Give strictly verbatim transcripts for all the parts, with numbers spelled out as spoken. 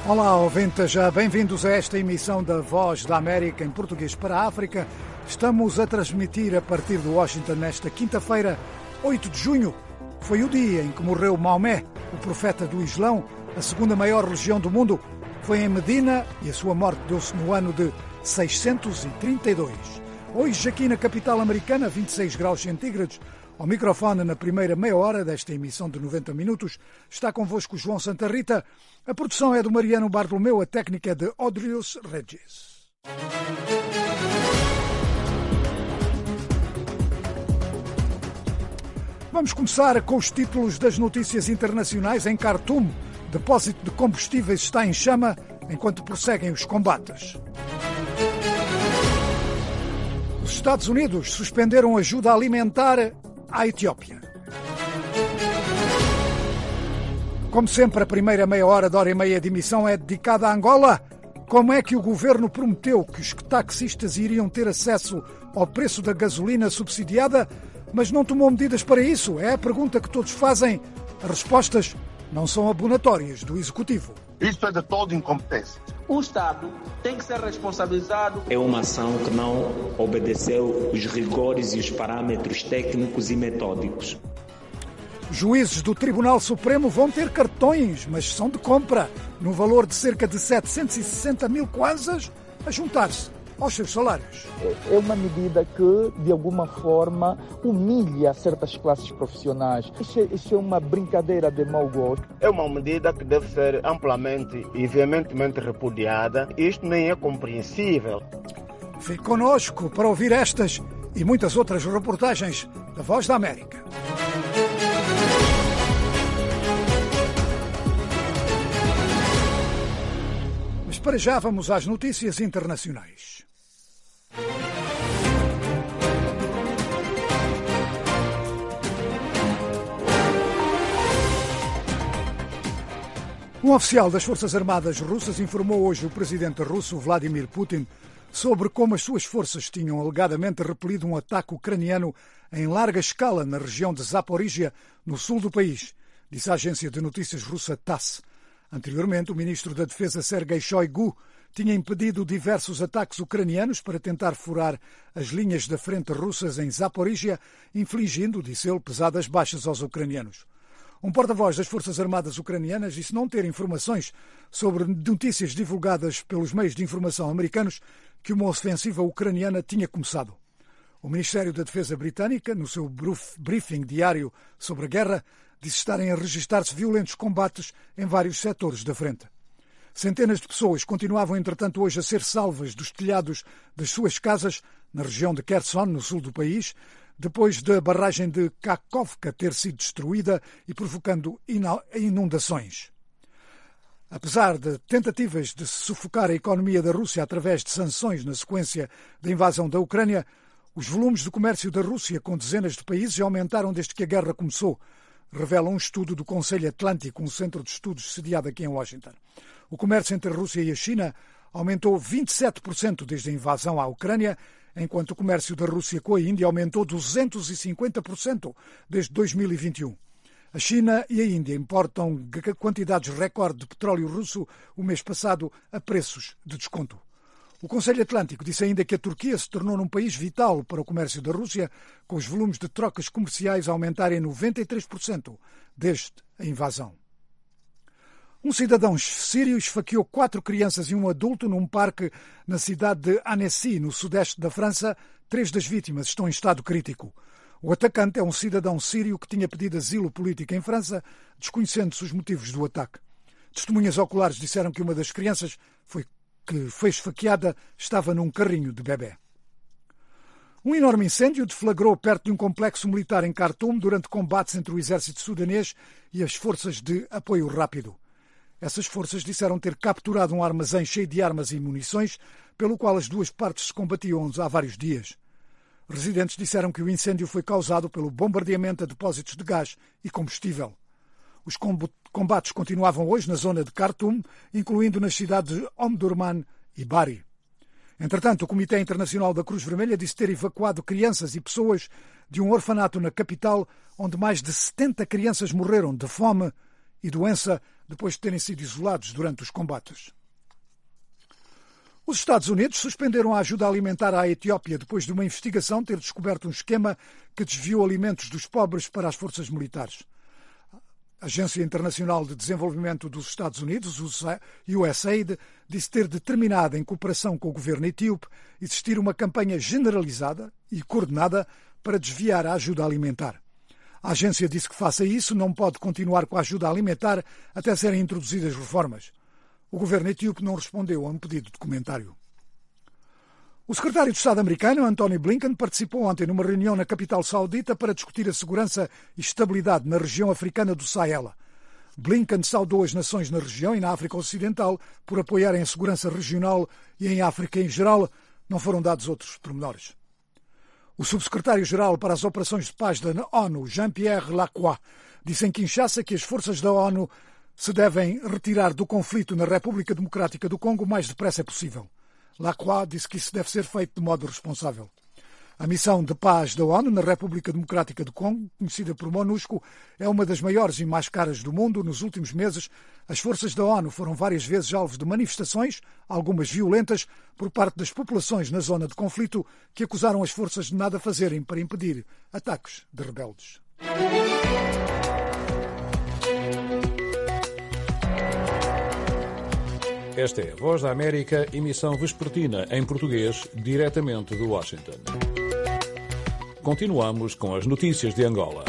Olá, ouvintes, já bem-vindos a esta emissão da Voz da América em português para a África. Estamos a transmitir a partir de Washington nesta quinta-feira, oito de junho. Foi o dia em que morreu Maomé, o profeta do Islão, a segunda maior religião do mundo. Foi em Medina e a sua morte deu-se no ano de seiscentos e trinta e dois. Hoje, aqui na capital americana, vinte e seis graus centígrados. Ao microfone, na primeira meia hora desta emissão de noventa minutos, está convosco João Santa Rita. A produção é do Mariano Bartolomeu, a técnica é de Odrius Regis. Vamos começar com os títulos das notícias internacionais. Em Khartoum, depósito de combustíveis está em chama enquanto prosseguem os combates. Os Estados Unidos suspenderam ajuda alimentar à Etiópia. Como sempre, a primeira meia hora da hora e meia de emissão é dedicada a Angola. Como é que o governo prometeu que os taxistas iriam ter acesso ao preço da gasolina subsidiada, mas não tomou medidas para isso? É a pergunta que todos fazem. As respostas não são abonatórias do Executivo. Isso é de toda incompetência. O Estado tem que ser responsabilizado. É uma ação que não obedeceu os rigores e os parâmetros técnicos e metódicos. Juízes do Tribunal Supremo vão ter cartões, mas são de compra, no valor de cerca de setecentos e sessenta mil kwanzas, a juntar-se aos seus salários. É uma medida que, de alguma forma, humilha certas classes profissionais. Isso é, isso é uma brincadeira de mau gosto. É uma medida que deve ser amplamente e veementemente repudiada. Isto nem é compreensível. Fique connosco para ouvir estas e muitas outras reportagens da Voz da América. Mas para já vamos às notícias internacionais. Um oficial das Forças Armadas russas informou hoje o presidente russo Vladimir Putin sobre como as suas forças tinham alegadamente repelido um ataque ucraniano em larga escala na região de Zaporíjia, no sul do país, disse a agência de notícias russa TASS. Anteriormente, o ministro da Defesa Sergei Shoigu tinha impedido diversos ataques ucranianos para tentar furar as linhas da frente russas em Zaporíjia, infligindo, disse ele, pesadas baixas aos ucranianos. Um porta-voz das Forças Armadas ucranianas disse não ter informações sobre notícias divulgadas pelos meios de informação americanos que uma ofensiva ucraniana tinha começado. O Ministério da Defesa britânica, no seu briefing diário sobre a guerra, disse estarem a registrar-se violentos combates em vários setores da frente. Centenas de pessoas continuavam, entretanto, hoje a ser salvas dos telhados das suas casas na região de Kherson, no sul do país, depois da barragem de Kakhovka ter sido destruída e provocando inundações. Apesar de tentativas de sufocar a economia da Rússia através de sanções na sequência da invasão da Ucrânia, os volumes de comércio da Rússia com dezenas de países aumentaram desde que a guerra começou, revela um estudo do Conselho Atlântico, um centro de estudos sediado aqui em Washington. O comércio entre a Rússia e a China aumentou vinte e sete por cento desde a invasão à Ucrânia, enquanto o comércio da Rússia com a Índia aumentou duzentos e cinquenta por cento desde dois mil e vinte e um. A China e a Índia importam quantidades recorde de petróleo russo o mês passado a preços de desconto. O Conselho Atlântico disse ainda que a Turquia se tornou num país vital para o comércio da Rússia, com os volumes de trocas comerciais a aumentarem noventa e três por cento desde a invasão. Um cidadão sírio esfaqueou quatro crianças e um adulto num parque na cidade de Annecy, no sudeste da França. Três das vítimas estão em estado crítico. O atacante é um cidadão sírio que tinha pedido asilo político em França, desconhecendo-se os motivos do ataque. Testemunhas oculares disseram que uma das crianças foi, que foi esfaqueada estava num carrinho de bebê. Um enorme incêndio deflagrou perto de um complexo militar em Khartoum durante combates entre o exército sudanês e as forças de apoio rápido. Essas forças disseram ter capturado um armazém cheio de armas e munições, pelo qual as duas partes se combatiam há vários dias. Residentes disseram que o incêndio foi causado pelo bombardeamento a depósitos de gás e combustível. Os combates continuavam hoje na zona de Khartoum, incluindo nas cidades de Omdurman e Bari. Entretanto, o Comitê Internacional da Cruz Vermelha disse ter evacuado crianças e pessoas de um orfanato na capital, onde mais de setenta crianças morreram de fome e doença depois de terem sido isolados durante os combates. Os Estados Unidos suspenderam a ajuda alimentar à Etiópia depois de uma investigação ter descoberto um esquema que desviou alimentos dos pobres para as forças militares. A Agência Internacional de Desenvolvimento dos Estados Unidos, U S A I D, disse ter determinado, em cooperação com o governo etíope, existir uma campanha generalizada e coordenada para desviar a ajuda alimentar. A agência disse que, face a isso, não pode continuar com a ajuda alimentar até serem introduzidas reformas. O governo etíope não respondeu a um pedido de comentário. O secretário de Estado americano, Antony Blinken, participou ontem numa reunião na capital saudita para discutir a segurança e estabilidade na região africana do Sahel. Blinken saudou as nações na região e na África Ocidental por apoiarem a segurança regional e em África em geral. Não foram dados outros pormenores. O subsecretário-geral para as operações de paz da ONU, Jean-Pierre Lacroix, disse em Kinshasa que as forças da ONU se devem retirar do conflito na República Democrática do Congo o mais depressa possível. Lacroix disse que isso deve ser feito de modo responsável. A missão de paz da ONU na República Democrática do Congo, conhecida por MONUSCO, é uma das maiores e mais caras do mundo. Nos últimos meses, as forças da ONU foram várias vezes alvo de manifestações, algumas violentas, por parte das populações na zona de conflito, que acusaram as forças de nada fazerem para impedir ataques de rebeldes. Esta é a Voz da América, emissão vespertina em português, diretamente de Washington. Continuamos com as notícias de Angola.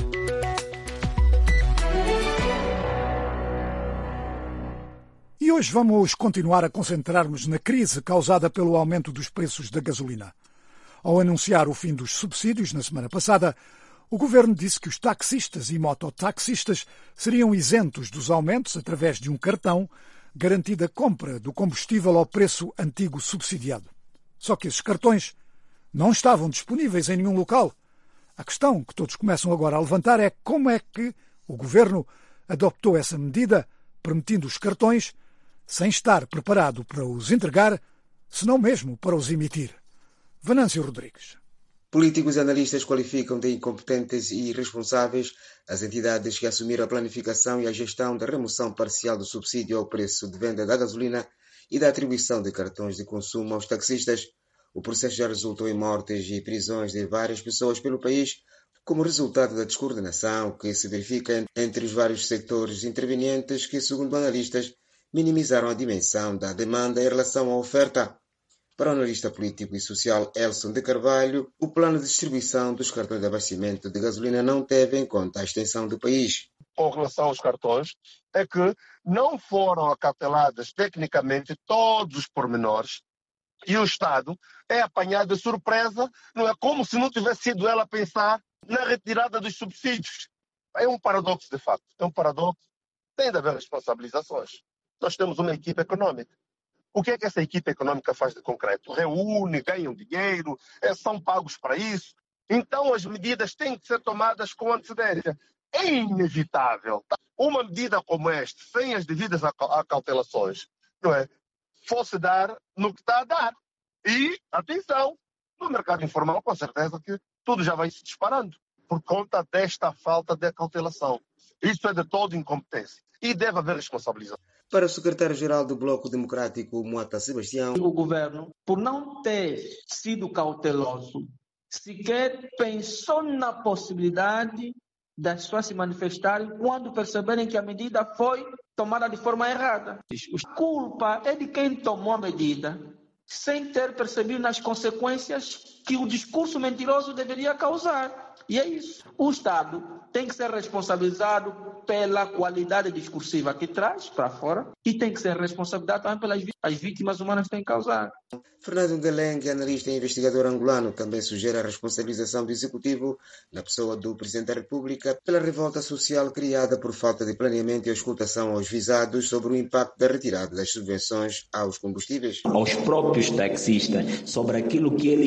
E hoje vamos continuar a concentrar-nos na crise causada pelo aumento dos preços da gasolina. Ao anunciar o fim dos subsídios na semana passada, o governo disse que os taxistas e mototaxistas seriam isentos dos aumentos através de um cartão garantida a compra do combustível ao preço antigo subsidiado. Só que esses cartões não estavam disponíveis em nenhum local. A questão que todos começam agora a levantar é como é que o governo adoptou essa medida, permitindo os cartões, sem estar preparado para os entregar, se não mesmo para os emitir. Venâncio Rodrigues. Políticos e analistas qualificam de incompetentes e irresponsáveis as entidades que assumiram a planificação e a gestão da remoção parcial do subsídio ao preço de venda da gasolina e da atribuição de cartões de consumo aos taxistas. O processo já resultou em mortes e prisões de várias pessoas pelo país, como resultado da descoordenação que se verifica entre os vários setores intervenientes que, segundo analistas, minimizaram a dimensão da demanda em relação à oferta. Para o analista político e social Elson de Carvalho, o plano de distribuição dos cartões de abastecimento de gasolina não teve em conta a extensão do país. Com relação aos cartões, é que não foram acautelados tecnicamente todos os pormenores e o Estado é apanhado de surpresa, não é como se não tivesse sido ela a pensar na retirada dos subsídios. É um paradoxo, de facto. É um paradoxo. Tem de haver responsabilizações. Nós temos uma equipe econômica. O que é que essa equipe econômica faz de concreto? Reúne, ganham dinheiro, são pagos para isso. Então as medidas têm que ser tomadas com antecedência. É inevitável. Uma medida como esta, sem as devidas acautelações, não é? Fosse dar no que está a dar. E, atenção, no mercado informal, com certeza que tudo já vai se disparando por conta desta falta de acautelação. Isso é de toda incompetência e deve haver responsabilização. Para o secretário-geral do Bloco Democrático, Moata Sebastião, o governo, por não ter sido cauteloso, sequer pensou na possibilidade das pessoas se manifestarem quando perceberem que a medida foi tomada de forma errada. A culpa é de quem tomou a medida sem ter percebido nas consequências que o discurso mentiroso deveria causar. E é isso. O Estado tem que ser responsabilizado pela qualidade discursiva que traz para fora e tem que ser responsabilizado também pelas as vítimas humanas que tem causado. Fernando Ndelengue, analista e investigador angolano, também sugere a responsabilização do Executivo, na pessoa do Presidente da República, pela revolta social criada por falta de planeamento e auscultação aos visados sobre o impacto da retirada das subvenções aos combustíveis. Aos próprios taxistas, sobre aquilo que eles desejam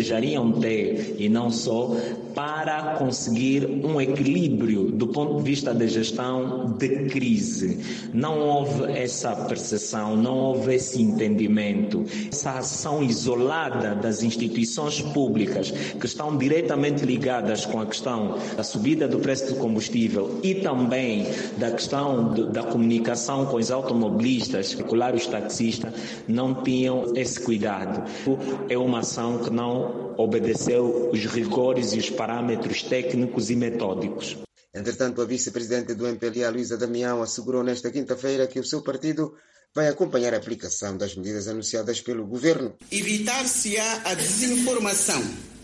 desejariam ter, e não só, para conseguir um equilíbrio do ponto de vista da gestão de crise. Não houve essa percepção, não houve esse entendimento, essa ação isolada das instituições públicas que estão diretamente ligadas com a questão da subida do preço do combustível e também da questão de, da comunicação com os automobilistas, em particular os taxistas, não tinham esse cuidado. É uma ação que não obedeceu os rigores e os parâmetros técnicos e metódicos. Entretanto, a vice-presidente do M P L A, Luísa Damião, assegurou nesta quinta-feira que o seu partido vai acompanhar a aplicação das medidas anunciadas pelo governo. Evitar-se-á a desinformação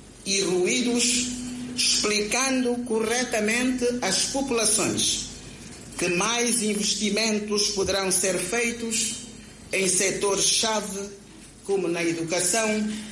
e ruídos, explicando corretamente às populações que mais investimentos poderão ser feitos em setores-chave, como na educação,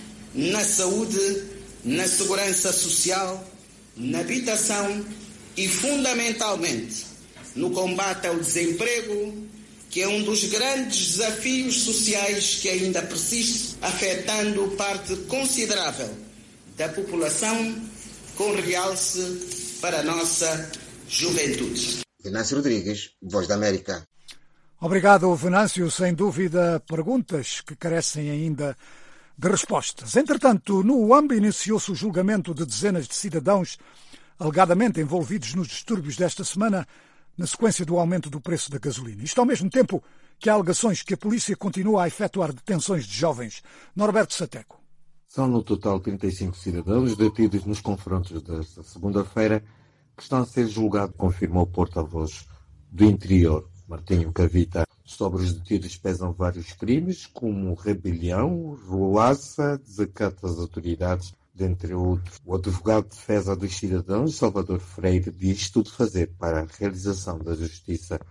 na saúde, na segurança social, na habitação e, fundamentalmente, no combate ao desemprego, que é um dos grandes desafios sociais que ainda persiste, afetando parte considerável da população, com realce para a nossa juventude. Venâncio Rodrigues, Voz da América. Obrigado, Venâncio. Sem dúvida, perguntas que carecem ainda de respostas. Entretanto, no Uambo iniciou-se o julgamento de dezenas de cidadãos alegadamente envolvidos nos distúrbios desta semana, na sequência do aumento do preço da gasolina. Isto ao mesmo tempo que há alegações que a polícia continua a efetuar detenções de jovens. Norberto Sateco. São no total trinta e cinco cidadãos detidos nos confrontos desta segunda-feira que estão a ser julgados, confirmou o porta-voz do Interior, Martinho Cavita. Sobre os detidos pesam vários crimes, como rebelião, ruaça, desacato às autoridades, dentre outros. O advogado de defesa dos cidadãos, Salvador Freire, diz tudo fazer para a realização da justiça.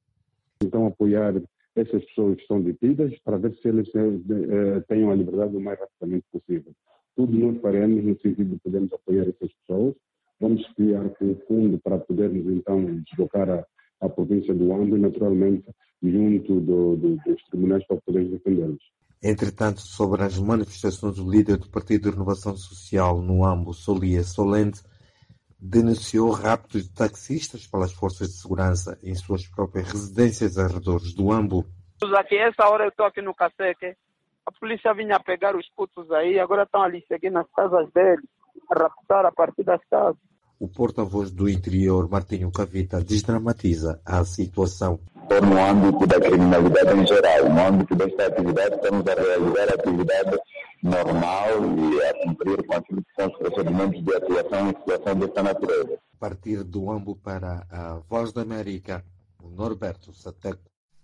Então, apoiar essas pessoas que estão detidas para ver se eles eh, tenham a liberdade o mais rapidamente possível. Tudo nós faremos no sentido de podermos apoiar essas pessoas. Vamos criar um fundo para podermos, então, deslocar a, a província do Uambo e, naturalmente, junto do, do, dos tribunais para poder defendê-los. Entretanto, sobre as manifestações, o líder do Partido de Renovação Social no Uambo, Solia Solente, denunciou raptos de taxistas pelas forças de segurança em suas próprias residências arredores do Uambo. Aqui, essa hora eu estou aqui no Caceque, a polícia vinha pegar os putos aí, agora estão ali seguindo nas casas deles, a raptar a partir das casas. O porta-voz do Interior, Martinho Cavita, desdramatiza a situação. Estou no âmbito da criminalidade em geral. No âmbito desta atividade, estamos a realizar a atividade normal e a cumprir com aquilo que são os procedimentos de atuação em situação desta natureza. A partir do Uambo para a Voz da América, o Norberto Sateco.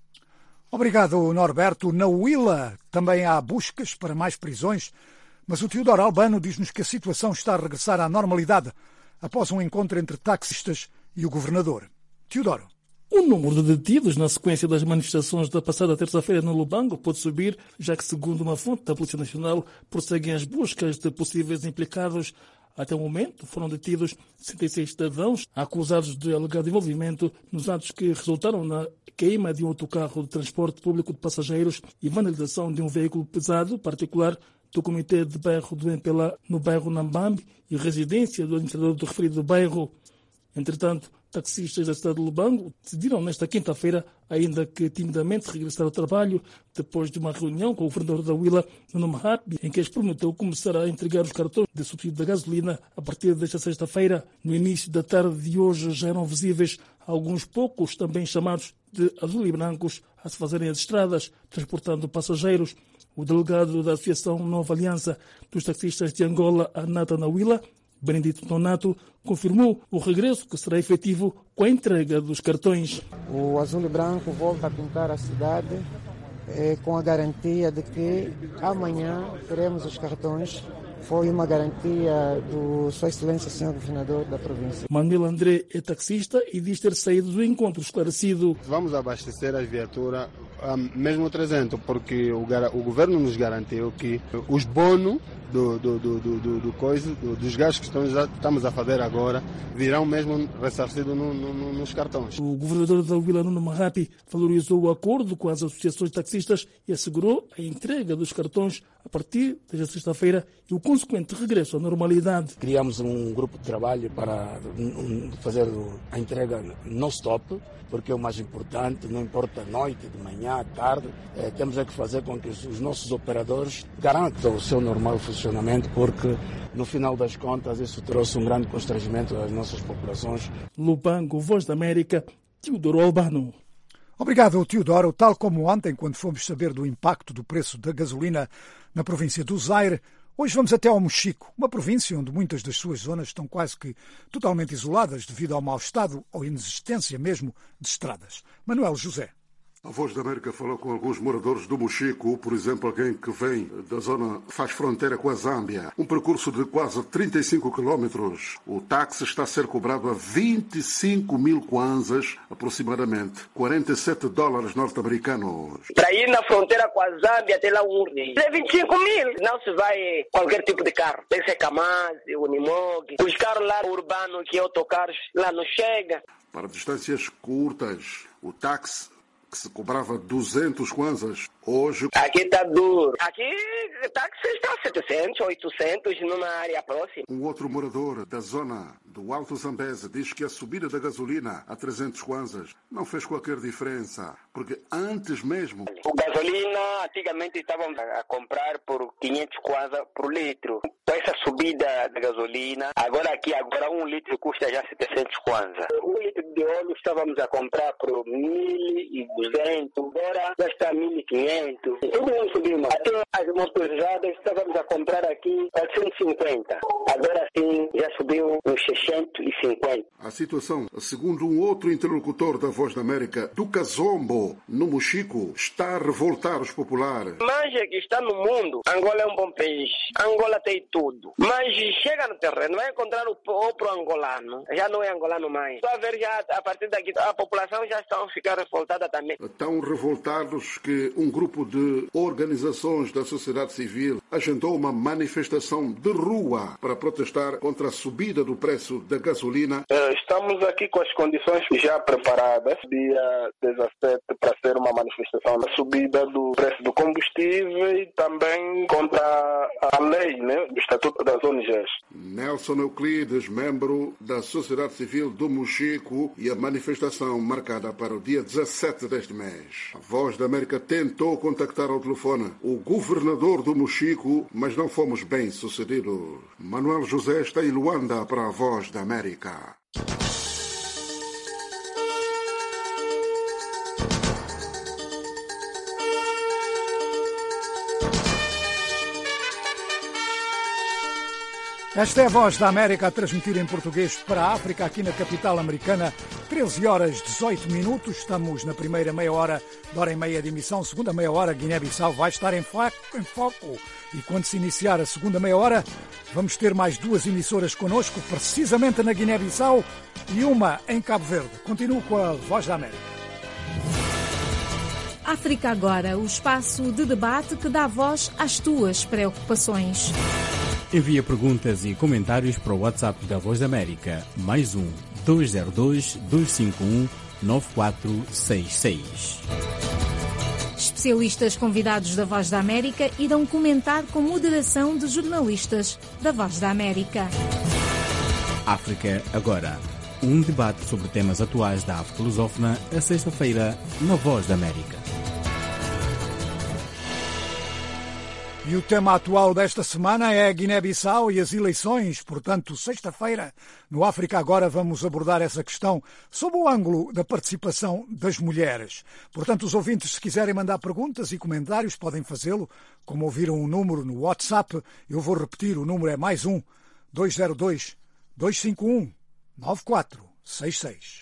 Obrigado, Norberto. Na Huila também há buscas para mais prisões, mas o Teodoro Albano diz-nos que a situação está a regressar à normalidade após um encontro entre taxistas e o governador. Teodoro. O número de detidos na sequência das manifestações da passada terça-feira no Lubango pode subir, já que, segundo uma fonte da Polícia Nacional, prosseguem as buscas de possíveis implicados. Até o momento, foram detidos sessenta e seis cidadãos acusados de alegado envolvimento nos atos que resultaram na queima de um autocarro de transporte público de passageiros e vandalização de um veículo pesado particular do Comitê de Bairro do M P L A no bairro Nambambe e residência do administrador do referido bairro. Entretanto, taxistas da cidade de Lubango decidiram nesta quinta-feira, ainda que timidamente, regressar ao trabalho depois de uma reunião com o governador da Huila, Nuno Mahapi, em que eles prometeu começar a entregar os cartões de subsídio da gasolina a partir desta sexta-feira. No início da tarde de hoje já eram visíveis alguns poucos, também chamados de azul e brancos, a se fazerem as estradas, transportando passageiros. O delegado da Associação Nova Aliança dos Taxistas de Angola, Anata na Huila, Benedito Donato, confirmou o regresso que será efetivo com a entrega dos cartões. O azul e branco volta a pintar a cidade eh, com a garantia de que amanhã teremos os cartões. Foi uma garantia do Sua Excelência, senhor Governador da província. Manuel André é taxista e diz ter saído do encontro esclarecido. Vamos abastecer as viaturas, mesmo trezentos, porque o, o governo nos garantiu que os bônus do, do, do, do, do, do coisa, do, dos gastos que estamos, estamos a fazer agora virão mesmo ressarcidos no, no, nos cartões. O governador da Huila, Nuno Mahapi, valorizou o acordo com as associações taxistas e assegurou a entrega dos cartões a partir desta sexta-feira e o consequente regresso à normalidade. Criamos um grupo de trabalho para fazer a entrega non-stop, porque é o mais importante, não importa noite, de manhã, tarde, é, temos é que fazer com que os nossos operadores garantam o seu normal funcionamento, porque no final das contas isso trouxe um grande constrangimento às nossas populações. Lubango, Voz da América, Teodoro Albano. Obrigado, Teodoro. Tal como ontem, quando fomos saber do impacto do preço da gasolina na província do Zaire, hoje vamos até ao Mochico, uma província onde muitas das suas zonas estão quase que totalmente isoladas devido ao mau estado ou inexistência mesmo de estradas. Manuel José. A Voz da América falou com alguns moradores do Mochico, por exemplo, alguém que vem da zona, faz fronteira com a Zâmbia. Um percurso de quase trinta e cinco quilómetros. O táxi está a ser cobrado a vinte e cinco mil kwanzas, aproximadamente quarenta e sete dólares norte-americanos. Para ir na fronteira com a Zâmbia, até lá um é vinte e cinco mil. Não se vai qualquer tipo de carro. Tem que ser Kamaz, Unimog. Os carros lá urbanos, que é autocarros, lá não chega. Para distâncias curtas, o táxi que se cobrava duzentos kwanzas, hoje... Aqui está duro. Aqui táxi está a setecentos, oitocentos numa área próxima. Um outro morador da zona do Alto Zambeze diz que a subida da gasolina a trezentos kwanzas não fez qualquer diferença, porque antes mesmo... O gasolina, antigamente estávamos a comprar por quinhentos kwanzas por litro. Com essa subida da gasolina, agora aqui, agora um litro custa já setecentos kwanzas. Um litro de óleo estávamos a comprar por mil e duzentos, agora já está mil e quinhentos. Tudo mundo subiu, até as motorizadas estávamos a comprar aqui quatrocentos e cinquenta. Agora sim, já subiu uns seiscentos e cinquenta. A situação, segundo um outro interlocutor da Voz da América, do Kazombo, no Mochico, está a revoltar os populares. Mas que está no mundo, Angola é um bom país. Angola tem tudo. Mas chega no terreno, vai encontrar o próprio angolano. Já não é angolano mais. Só a ver já, a partir daqui, a população já está a ficar revoltada também. Tão revoltados que um grupo de organizações da sociedade civil agendou uma manifestação de rua para protestar contra a subida do preço da gasolina. Estamos aqui com as condições já preparadas. Dia dezassete para ser uma manifestação da subida do preço do combustível e também contra a lei, né, do Estatuto das O N Gs. Nelson Euclides, membro da sociedade civil do Mochico, e a manifestação marcada para o dia dezassete deste mês. A Voz da América tentou contactar ao telefone o governador do Mochico, mas não fomos bem sucedidos. Manuel José está em Luanda para a Voz da América. Esta é a Voz da América a transmitir em português para a África, aqui na capital americana. treze horas e dezoito minutos. Estamos na primeira meia hora, de hora e meia de emissão. Segunda meia hora, Guiné-Bissau vai estar em foco. E quando se iniciar a segunda meia hora, vamos ter mais duas emissoras connosco, precisamente na Guiné-Bissau e uma em Cabo Verde. Continuo com a Voz da América. África Agora, o espaço de debate que dá voz às tuas preocupações. Envia perguntas e comentários para o WhatsApp da Voz da América, mais um dois zero dois, dois cinco um, nove quatro seis seis. Especialistas convidados da Voz da América irão comentar com moderação de jornalistas da Voz da América. África Agora, um debate sobre temas atuais da África lusófona, a sexta-feira, na Voz da América. E o tema atual desta semana é a Guiné-Bissau e as eleições. Portanto, sexta-feira, no África Agora, vamos abordar essa questão sob o ângulo da participação das mulheres. Portanto, os ouvintes, se quiserem mandar perguntas e comentários, podem fazê-lo. Como ouviram o número no WhatsApp, eu vou repetir, o número é mais um, dois zero dois, dois cinco um, nove quatro seis seis.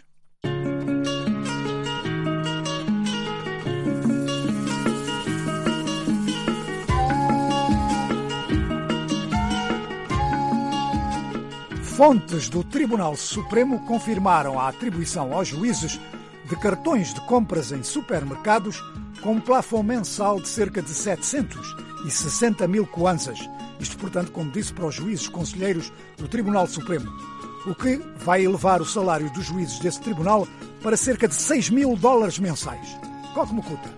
Fontes do Tribunal Supremo confirmaram a atribuição aos juízes de cartões de compras em supermercados com um plafond mensal de cerca de setecentos e sessenta mil kwanzas. Isto, portanto, como disse, para os juízes conselheiros do Tribunal Supremo, o que vai elevar o salário dos juízes desse tribunal para cerca de seis mil dólares mensais. Coque Mucuta.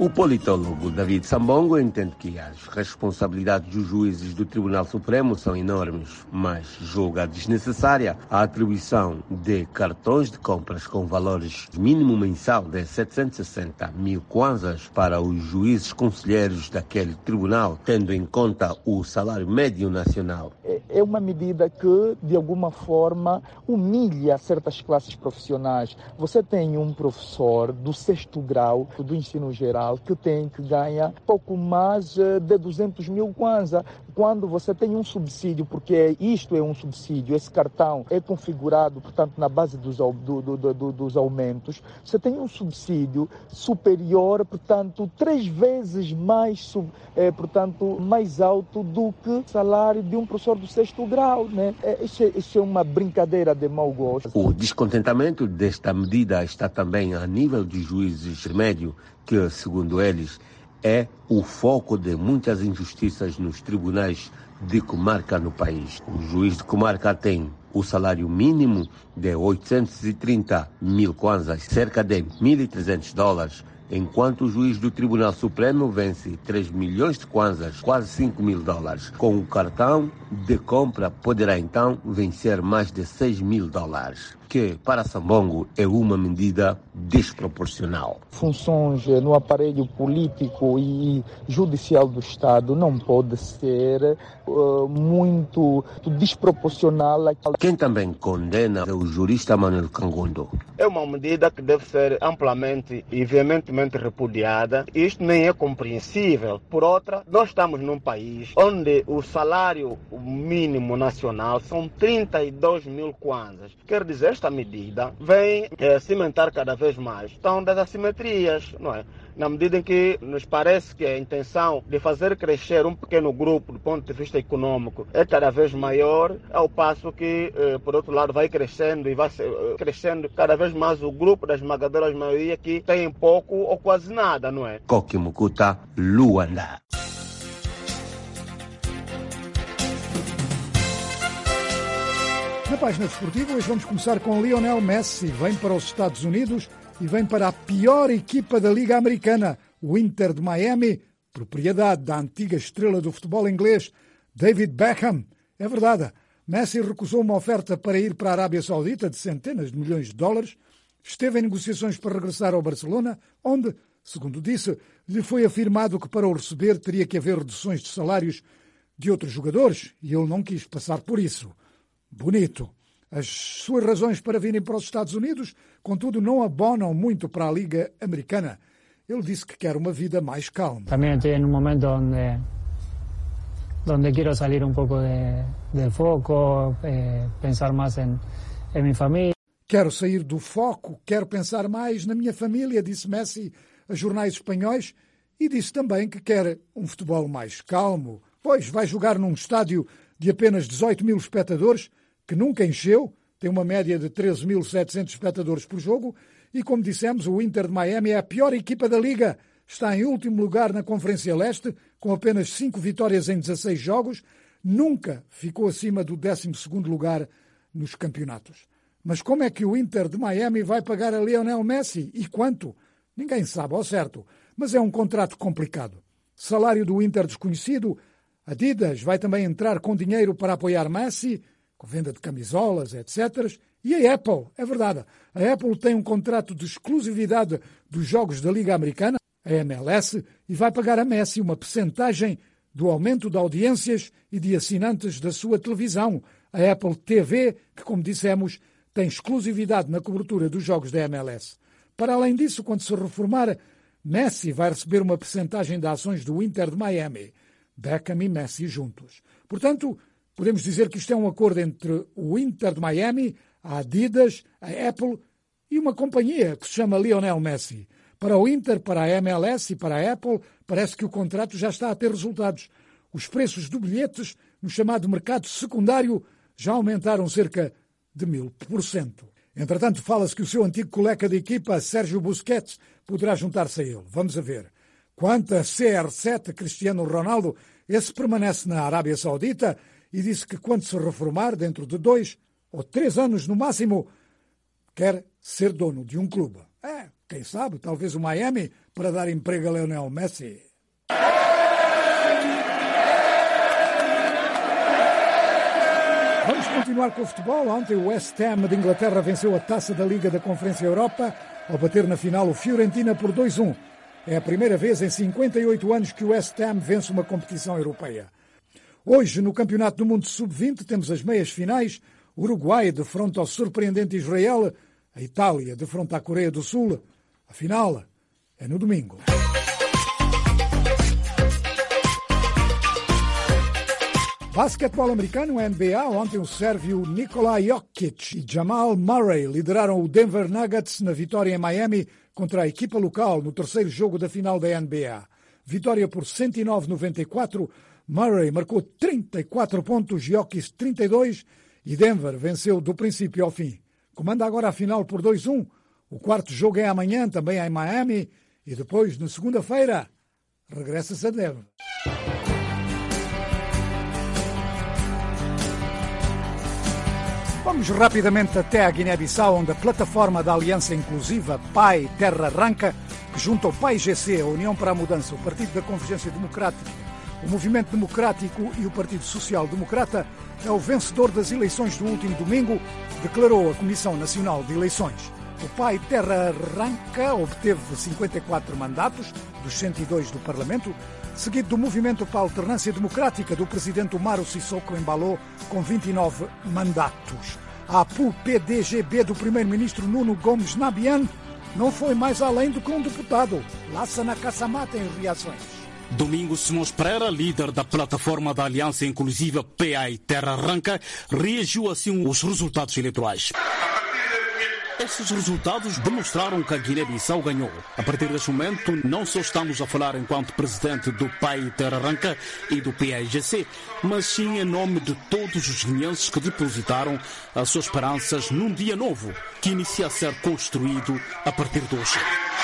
O politólogo David Sambongo entende que as responsabilidades dos juízes do Tribunal Supremo são enormes, mas julga desnecessária a atribuição de cartões de compras com valores mínimo mensal de setecentos e sessenta mil kwanzas para os juízes conselheiros daquele tribunal, tendo em conta o salário médio nacional. É uma medida que, de alguma forma, humilha certas classes profissionais. Você tem um professor do sexto grau do ensino geral que tem que ganhar pouco mais de duzentos mil kwanza, quando você tem um subsídio, porque isto é um subsídio, esse cartão é configurado, portanto, na base dos, do, do, do, dos aumentos, você tem um subsídio superior, portanto, três vezes mais, é, portanto, mais alto do que o salário de um professor do sexto grau, né? É, isso, é, isso é uma brincadeira de mau gosto. O descontentamento desta medida está também a nível dos juízes médios, que, segundo eles, é o foco de muitas injustiças nos tribunais de comarca no país. O juiz de comarca tem o salário mínimo de oitocentos e trinta mil kwanzas, cerca de mil e trezentos dólares, enquanto o juiz do Tribunal Supremo vence três milhões de kwanzas, quase cinco mil dólares. Com o cartão de compra, poderá então vencer mais de seis mil dólares, que para Sambongo é uma medida desproporcional. Funções no aparelho político e judicial do Estado não pode ser uh, muito desproporcional. Quem também condena é o jurista Manuel Kangondo. É uma medida que deve ser amplamente e veementemente repudiada. Isto nem é compreensível. Por outra, nós estamos num país onde o salário mínimo nacional são trinta e dois mil kwanzas. Quer dizer, esta medida vem é, cimentar cada vez mais. Estão das assimetrias, não é? Na medida em que nos parece que a intenção de fazer crescer um pequeno grupo do ponto de vista econômico é cada vez maior, ao passo que, eh, por outro lado, vai crescendo e vai eh, crescendo cada vez mais o grupo da esmagadora maioria que tem pouco ou quase nada, não é? Koki Mukuta, Luanda. Na página desportiva, hoje vamos começar com Lionel Messi. Vem para os Estados Unidos e vem para a pior equipa da Liga Americana, o Inter de Miami, propriedade da antiga estrela do futebol inglês, David Beckham. É verdade, Messi recusou uma oferta para ir para a Arábia Saudita de centenas de milhões de dólares, esteve em negociações para regressar ao Barcelona, onde, segundo disse, lhe foi afirmado que para o receber teria que haver reduções de salários de outros jogadores, e ele não quis passar por isso. Bonito. As suas razões para virem para os Estados Unidos, contudo, não abonam muito para a Liga Americana. Ele disse que quer uma vida mais calma. Também estou em um momento onde, onde quero sair um pouco de, de foco, eh, pensar mais em, em minha família. Quero sair do foco, quero pensar mais na minha família, disse Messi a jornais espanhóis, e disse também que quer um futebol mais calmo, pois vai jogar num estádio de apenas dezoito mil espectadores, que nunca encheu, tem uma média de treze mil e setecentos espectadores por jogo, e como dissemos, o Inter de Miami é a pior equipa da Liga. Está em último lugar na Conferência Leste, com apenas cinco vitórias em dezasseis jogos, nunca ficou acima do décimo segundo lugar nos campeonatos. Mas como é que o Inter de Miami vai pagar a Lionel Messi? E quanto? Ninguém sabe ao certo, mas é um contrato complicado. Salário do Inter desconhecido. Adidas vai também entrar com dinheiro para apoiar Messi, com venda de camisolas, etcétera. E a Apple, é verdade, a Apple tem um contrato de exclusividade dos jogos da Liga Americana, a M L S, e vai pagar a Messi uma percentagem do aumento de audiências e de assinantes da sua televisão, a Apple T V, que, como dissemos, tem exclusividade na cobertura dos jogos da M L S. Para além disso, quando se reformar, Messi vai receber uma percentagem de ações do Inter de Miami. Beckham e Messi juntos. Portanto, podemos dizer que isto é um acordo entre o Inter de Miami, a Adidas, a Apple e uma companhia que se chama Lionel Messi. Para o Inter, para a M L S e para a Apple, parece que o contrato já está a ter resultados. Os preços de bilhetes no chamado mercado secundário já aumentaram cerca de mil por cento. Entretanto, fala-se que o seu antigo colega de equipa, Sérgio Busquets, poderá juntar-se a ele. Vamos a ver. Quanto a C R sete, Cristiano Ronaldo, esse permanece na Arábia Saudita e disse que quando se reformar, dentro de dois ou três anos no máximo, quer ser dono de um clube. É, Quem sabe, talvez o Miami para dar emprego a Lionel Messi. Vamos continuar com o futebol. Ontem o West Ham de Inglaterra venceu a taça da Liga da Conferência Europa ao bater na final o Fiorentina por dois a um. É a primeira vez em cinquenta e oito anos que o West Ham vence uma competição europeia. Hoje, no Campeonato do Mundo sub vinte, temos as meias finais. O Uruguai defronta ao surpreendente Israel, a Itália defronta a Coreia do Sul. A final é no domingo. Basquetebol americano, N B A, ontem o sérvio Nikola Jokic e Jamal Murray lideraram o Denver Nuggets na vitória em Miami contra a equipa local no terceiro jogo da final da N B A. Vitória por cento e nove a noventa e quatro, Murray marcou trinta e quatro pontos, Jokic trinta e dois e Denver venceu do princípio ao fim. Comanda agora a final por dois a um. O quarto jogo é amanhã, também em Miami, e depois, na segunda-feira, regressa-se a Denver. Vamos rapidamente até a Guiné-Bissau, onde a plataforma da Aliança Inclusiva Pai Terra Arranca, que junta o P A I G C, a União para a Mudança, o Partido da Convergência Democrática, o Movimento Democrático e o Partido Social Democrata, é o vencedor das eleições do último domingo, declarou a Comissão Nacional de Eleições. O Pai Terra Arranca obteve cinquenta e quatro mandatos, dos cento e dois do Parlamento, seguido do Movimento para a Alternância Democrática do presidente Umaro Sissoko Embaló, com vinte e nove mandatos. A P U P D G B do primeiro-ministro Nuno Gomes Nabian não foi mais além do que um deputado. Lassana Kassamá tem reações. Domingos Simões Pereira, líder da plataforma da Aliança Inclusiva P A I Terra Arranca, reagiu assim aos resultados eleitorais. Esses resultados demonstraram que a Guiné-Bissau ganhou. A partir deste momento, não só estamos a falar enquanto presidente do P A I Terra Arranca e do P A I G C, mas sim em nome de todos os guineenses que depositaram as suas esperanças num dia novo, que inicia a ser construído a partir de hoje.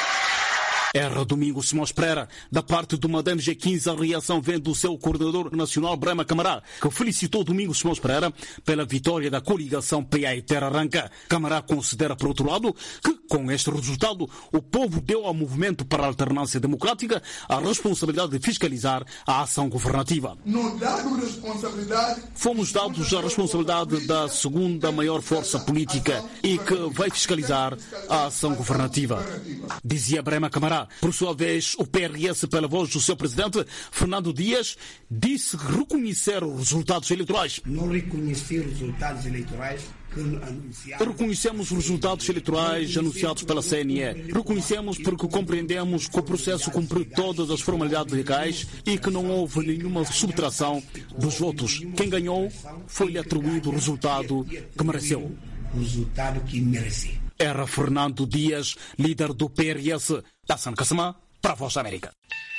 Era Domingos Simões Pereira. Da parte do Madame G quinze, a reação vem do seu coordenador nacional, Brema Camará, que felicitou Domingos Simões Pereira pela vitória da coligação P A I Terra Arranca. Camará considera, por outro lado, que com este resultado o povo deu ao Movimento para a Alternância Democrática a responsabilidade de fiscalizar a ação governativa. Não dado responsabilidade. Fomos dados a responsabilidade da segunda maior força política e que vai fiscalizar a ação governativa, dizia Brema Camará. Por sua vez, o P R S, pela voz do seu presidente, Fernando Dias, disse reconhecer os resultados eleitorais. Não reconheci os resultados eleitorais que anunciaram. Reconhecemos os resultados eleitorais anunciados pela C N E. Reconhecemos porque compreendemos que o processo cumpriu todas as formalidades legais e que não houve nenhuma subtração dos votos. Quem ganhou foi-lhe atribuído o resultado que mereceu. O resultado que mereceu. Era Fernando Dias, líder do P R S. Lassana Kassamá, para a Voz da América.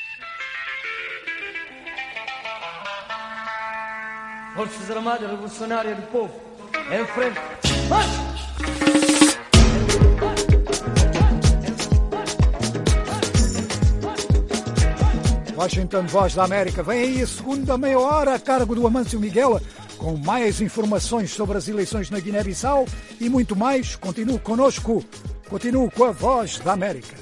Forças Armadas Revolucionárias do Povo, em frente. Marcha! Washington, Voz da América. Vem aí a segunda meia hora a cargo do Amâncio Miguel, com mais informações sobre as eleições na Guiné-Bissau e muito mais. Continue conosco, continue com a Voz da América.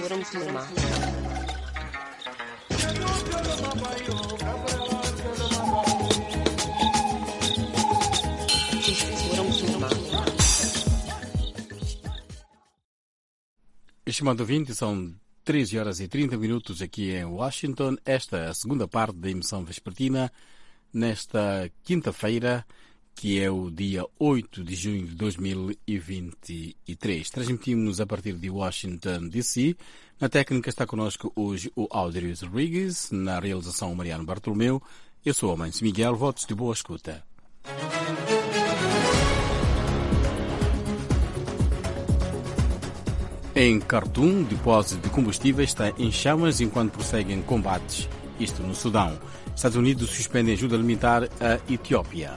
Estimado ouvinte, são treze horas e trinta minutos aqui em Washington. Esta é a segunda parte da emissão vespertina, nesta quinta-feira, que é o dia oito de junho de dois mil e vinte e três. Transmitimos a partir de Washington, D C. Na técnica está connosco hoje o Aldrius Rodrigues, na realização o Mariano Bartolomeu. Eu sou o Manso Miguel, votos de boa escuta. Em Khartoum, depósito de combustível está em chamas enquanto prosseguem combates. Isto no Sudão. Estados Unidos suspendem ajuda alimentar à Etiópia.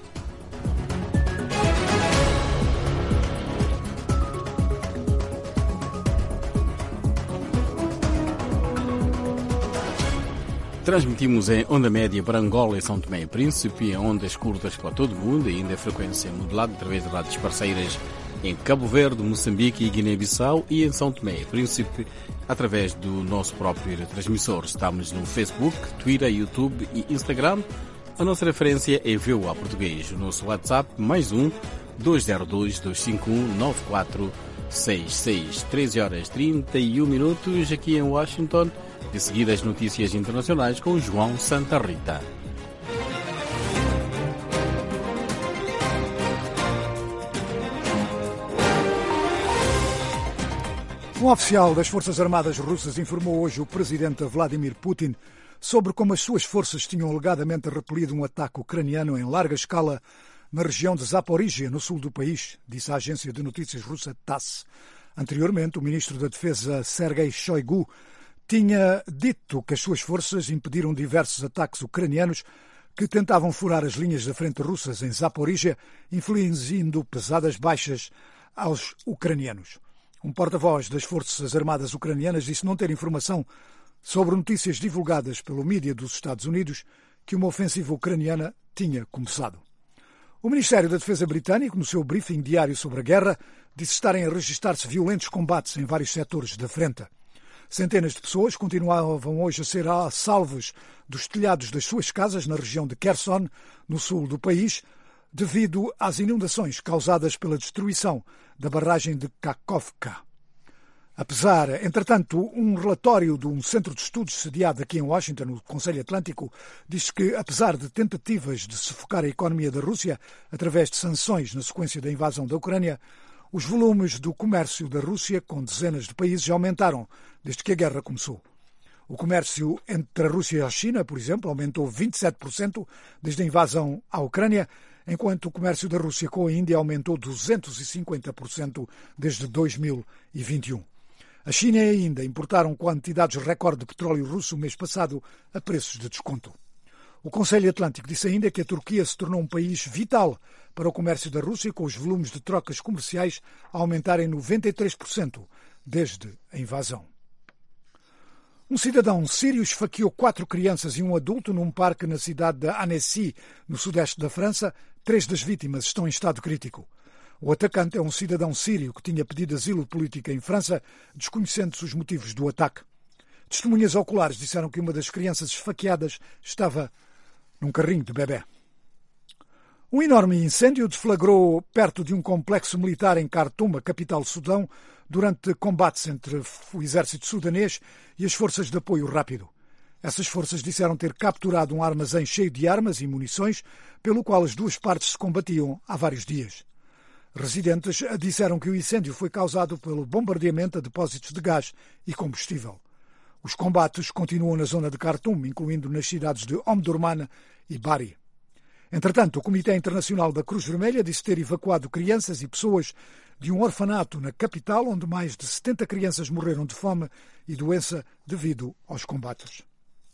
Transmitimos em onda média para Angola e São Tomé e Príncipe, em ondas curtas para todo o mundo, e ainda em frequência modulada através de rádios parceiras em Cabo Verde, Moçambique e Guiné-Bissau, e em São Tomé e Príncipe através do nosso próprio transmissor. Estamos no Facebook, Twitter, YouTube e Instagram. A nossa referência é V O A Português. O nosso WhatsApp, mais um, dois zero dois, dois cinco um, nove quatro seis seis. treze horas e trinta e um minutos aqui em Washington. De seguida as notícias internacionais com João Santa Rita. Um oficial das Forças Armadas Russas informou hoje o presidente Vladimir Putin sobre como as suas forças tinham alegadamente repelido um ataque ucraniano em larga escala na região de Zaporizhia, no sul do país, disse a agência de notícias russa TASS. Anteriormente, o ministro da Defesa Sergei Shoigu tinha dito que as suas forças impediram diversos ataques ucranianos que tentavam furar as linhas da frente russas em Zaporizhia, infligindo pesadas baixas aos ucranianos. Um porta-voz das Forças Armadas Ucranianas disse não ter informação sobre notícias divulgadas pelo mídia dos Estados Unidos que uma ofensiva ucraniana tinha começado. O Ministério da Defesa britânico, no seu briefing diário sobre a guerra, disse estarem a registrar-se violentos combates em vários setores da frente. Centenas de pessoas continuavam hoje a ser salvos dos telhados das suas casas na região de Kherson, no sul do país, devido às inundações causadas pela destruição da barragem de Kakhovka. Apesar, entretanto, um relatório de um centro de estudos sediado aqui em Washington, no Conselho Atlântico, diz que, apesar de tentativas de sufocar a economia da Rússia através de sanções na sequência da invasão da Ucrânia, os volumes do comércio da Rússia com dezenas de países aumentaram desde que a guerra começou. O comércio entre a Rússia e a China, por exemplo, aumentou vinte e sete por cento desde a invasão à Ucrânia, enquanto o comércio da Rússia com a Índia aumentou duzentos e cinquenta por cento desde dois mil e vinte e um. A China e a Índia importaram quantidades recorde de petróleo russo o mês passado a preços de desconto. O Conselho Atlântico disse ainda que a Turquia se tornou um país vital para o comércio da Rússia, com os volumes de trocas comerciais a aumentarem noventa e três por cento desde a invasão. Um cidadão sírio esfaqueou quatro crianças e um adulto num parque na cidade de Annecy, no sudeste da França. Três das vítimas estão em estado crítico. O atacante é um cidadão sírio que tinha pedido asilo político em França, desconhecendo-se os motivos do ataque. Testemunhas oculares disseram que uma das crianças esfaqueadas estava num carrinho de bebê. Um enorme incêndio deflagrou perto de um complexo militar em Khartoum, a capital do Sudão, durante combates entre o exército sudanês e as forças de apoio rápido. Essas forças disseram ter capturado um armazém cheio de armas e munições, pelo qual as duas partes se combatiam há vários dias. Residentes disseram que o incêndio foi causado pelo bombardeamento a depósitos de gás e combustível. Os combates continuam na zona de Khartoum, incluindo nas cidades de Omdurman e Bari. Entretanto, o Comitê Internacional da Cruz Vermelha disse ter evacuado crianças e pessoas de um orfanato na capital, onde mais de setenta crianças morreram de fome e doença devido aos combates.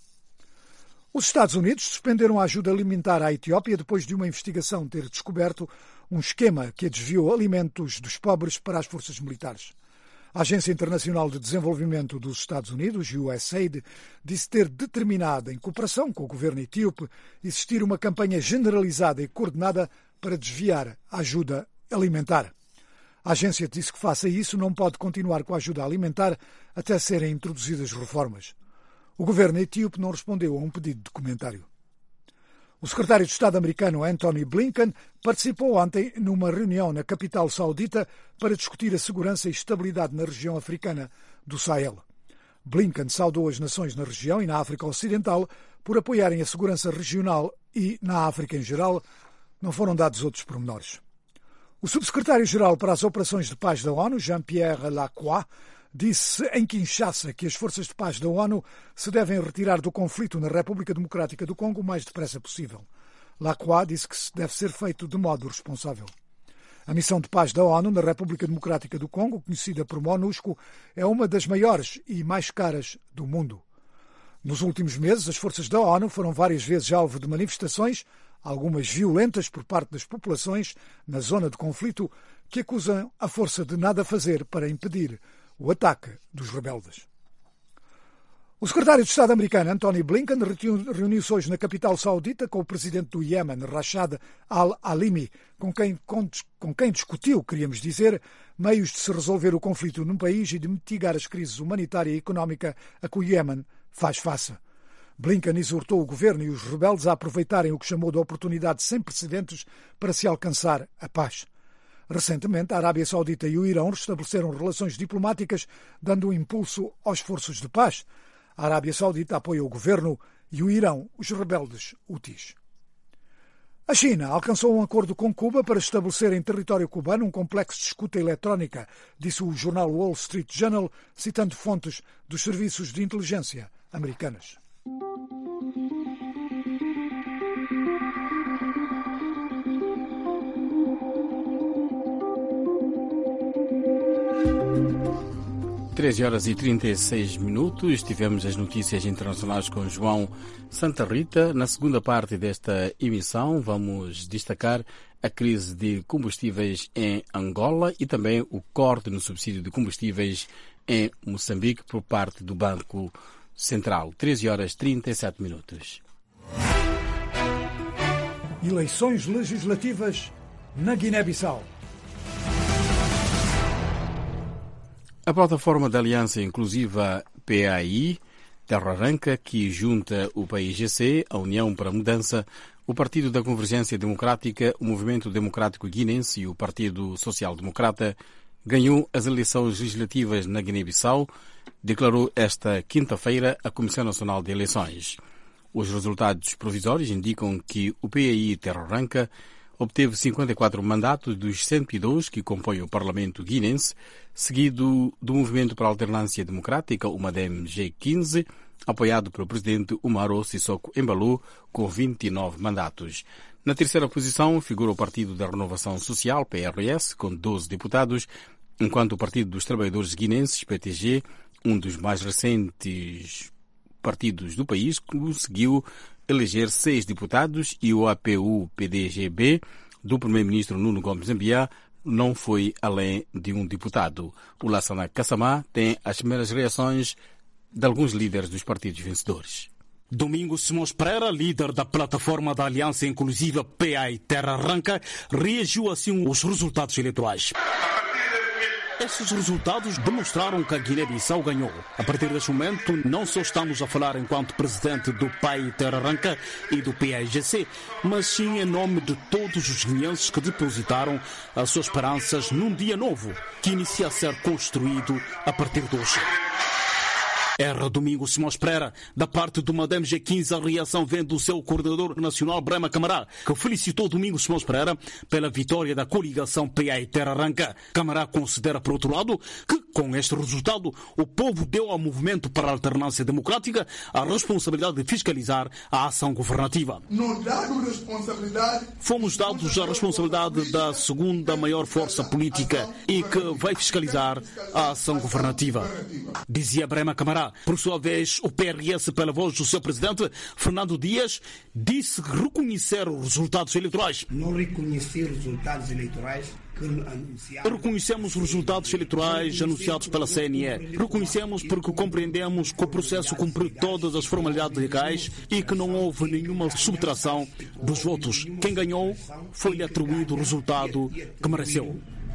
Os Estados Unidos suspenderam a ajuda alimentar à Etiópia depois de uma investigação ter descoberto um esquema que desviou alimentos dos pobres para as forças militares. A Agência Internacional de Desenvolvimento dos Estados Unidos, U S A I D, disse ter determinado, em cooperação com o governo etíope, existir uma campanha generalizada e coordenada para desviar a ajuda alimentar. A agência disse que, face a isso, não pode continuar com a ajuda alimentar até serem introduzidas reformas. O governo etíope não respondeu a um pedido de comentário. O secretário de Estado americano Antony Blinken participou ontem numa reunião na capital saudita para discutir a segurança e estabilidade na região africana do Sahel. Blinken saudou as nações na região e na África Ocidental por apoiarem a segurança regional e, na África em geral, não foram dados outros pormenores. O subsecretário-geral para as Operações de Paz da ONU, Jean-Pierre Lacroix, disse em Kinshasa que as forças de paz da ONU se devem retirar do conflito na República Democrática do Congo o mais depressa possível. Lacroix disse que deve ser feito de modo responsável. A missão de paz da ONU na República Democrática do Congo, conhecida por MONUSCO, é uma das maiores e mais caras do mundo. Nos últimos meses, as forças da ONU foram várias vezes alvo de manifestações, algumas violentas por parte das populações na zona de conflito, que acusam a força de nada fazer para impedir o ataque dos rebeldes. O secretário de Estado americano Antony Blinken reuniu-se hoje na capital saudita com o presidente do Iémen, Rashad al-Alimi, com quem, com, com quem discutiu, queríamos dizer, meios de se resolver o conflito no país e de mitigar as crises humanitária e económica a que o Iémen faz face. Blinken exortou o governo e os rebeldes a aproveitarem o que chamou de oportunidade sem precedentes para se alcançar a paz. Recentemente, a Arábia Saudita e o Irão restabeleceram relações diplomáticas, dando um impulso aos esforços de paz. A Arábia Saudita apoia o governo e o Irão os rebeldes Houthis. A China alcançou um acordo com Cuba para estabelecer em território cubano um complexo de escuta eletrónica, disse o jornal Wall Street Journal, citando fontes dos serviços de inteligência americanas. treze horas e trinta e seis minutos, tivemos as notícias internacionais com João Santa Rita. Na segunda parte desta emissão vamos destacar a crise de combustíveis em Angola e também o corte no subsídio de combustíveis em Moçambique por parte do Banco Central. treze horas e trinta e sete minutos. Eleições legislativas na Guiné-Bissau. A plataforma da Aliança Inclusiva P A I, Terra Arranca, que junta o P I G C, a União para a Mudança, o Partido da Convergência Democrática, o Movimento Democrático Guinense e o Partido Social Democrata, ganhou as eleições legislativas na Guiné-Bissau, declarou esta quinta-feira a Comissão Nacional de Eleições. Os resultados provisórios indicam que o P A I Terra Arranca obteve cinquenta e quatro mandatos dos cento e dois que compõem o Parlamento guinense, seguido do Movimento para a Alternância Democrática, o MADEM G quinze, apoiado pelo presidente Umaro Sissoko Embalo, com vinte e nove mandatos. Na terceira posição figura o Partido da Renovação Social, P R S, com doze deputados, enquanto o Partido dos Trabalhadores Guinenses, P T G, um dos mais recentes partidos do país, conseguiu eleger seis deputados e o A P U P D G B do primeiro-ministro Nuno Gomes Mbiá não foi além de um deputado. O Lassana Kassamá tem as primeiras reações de alguns líderes dos partidos vencedores. Domingos Simões Pereira, líder da plataforma da Aliança Inclusiva P A I Terra Arranca, reagiu assim aos resultados eleitorais. Esses resultados demonstraram que a Guiné-Bissau ganhou. A partir deste momento, não só estamos a falar enquanto presidente do P A I Terra Arranca e do P A I G C, mas sim em nome de todos os guineenses que depositaram as suas esperanças num dia novo, que inicia a ser construído a partir de hoje. Era Domingos Simões Pereira. Da parte do MADEM G quinze, a reação vem do seu coordenador nacional, Brema Camará, que felicitou Domingos Simões Pereira pela vitória da coligação P A I Terra Arranca. Camará considera, por outro lado, que com este resultado o povo deu ao Movimento para a Alternância Democrática a responsabilidade de fiscalizar a ação governativa. Nos dado responsabilidade... Fomos dados a responsabilidade da segunda maior força política e que vai fiscalizar a ação governativa, dizia Brema Camará. Por sua vez, o P R S, pela voz do seu presidente, Fernando Dias, disse reconhecer os resultados eleitorais. Não reconheci os resultados eleitorais que anunciaram. Reconhecemos os resultados eleitorais anunciados pela C N E. Reconhecemos porque compreendemos que o processo cumpriu todas as formalidades legais e que não houve nenhuma subtração dos votos. Quem ganhou foi-lhe atribuído o resultado que mereceu.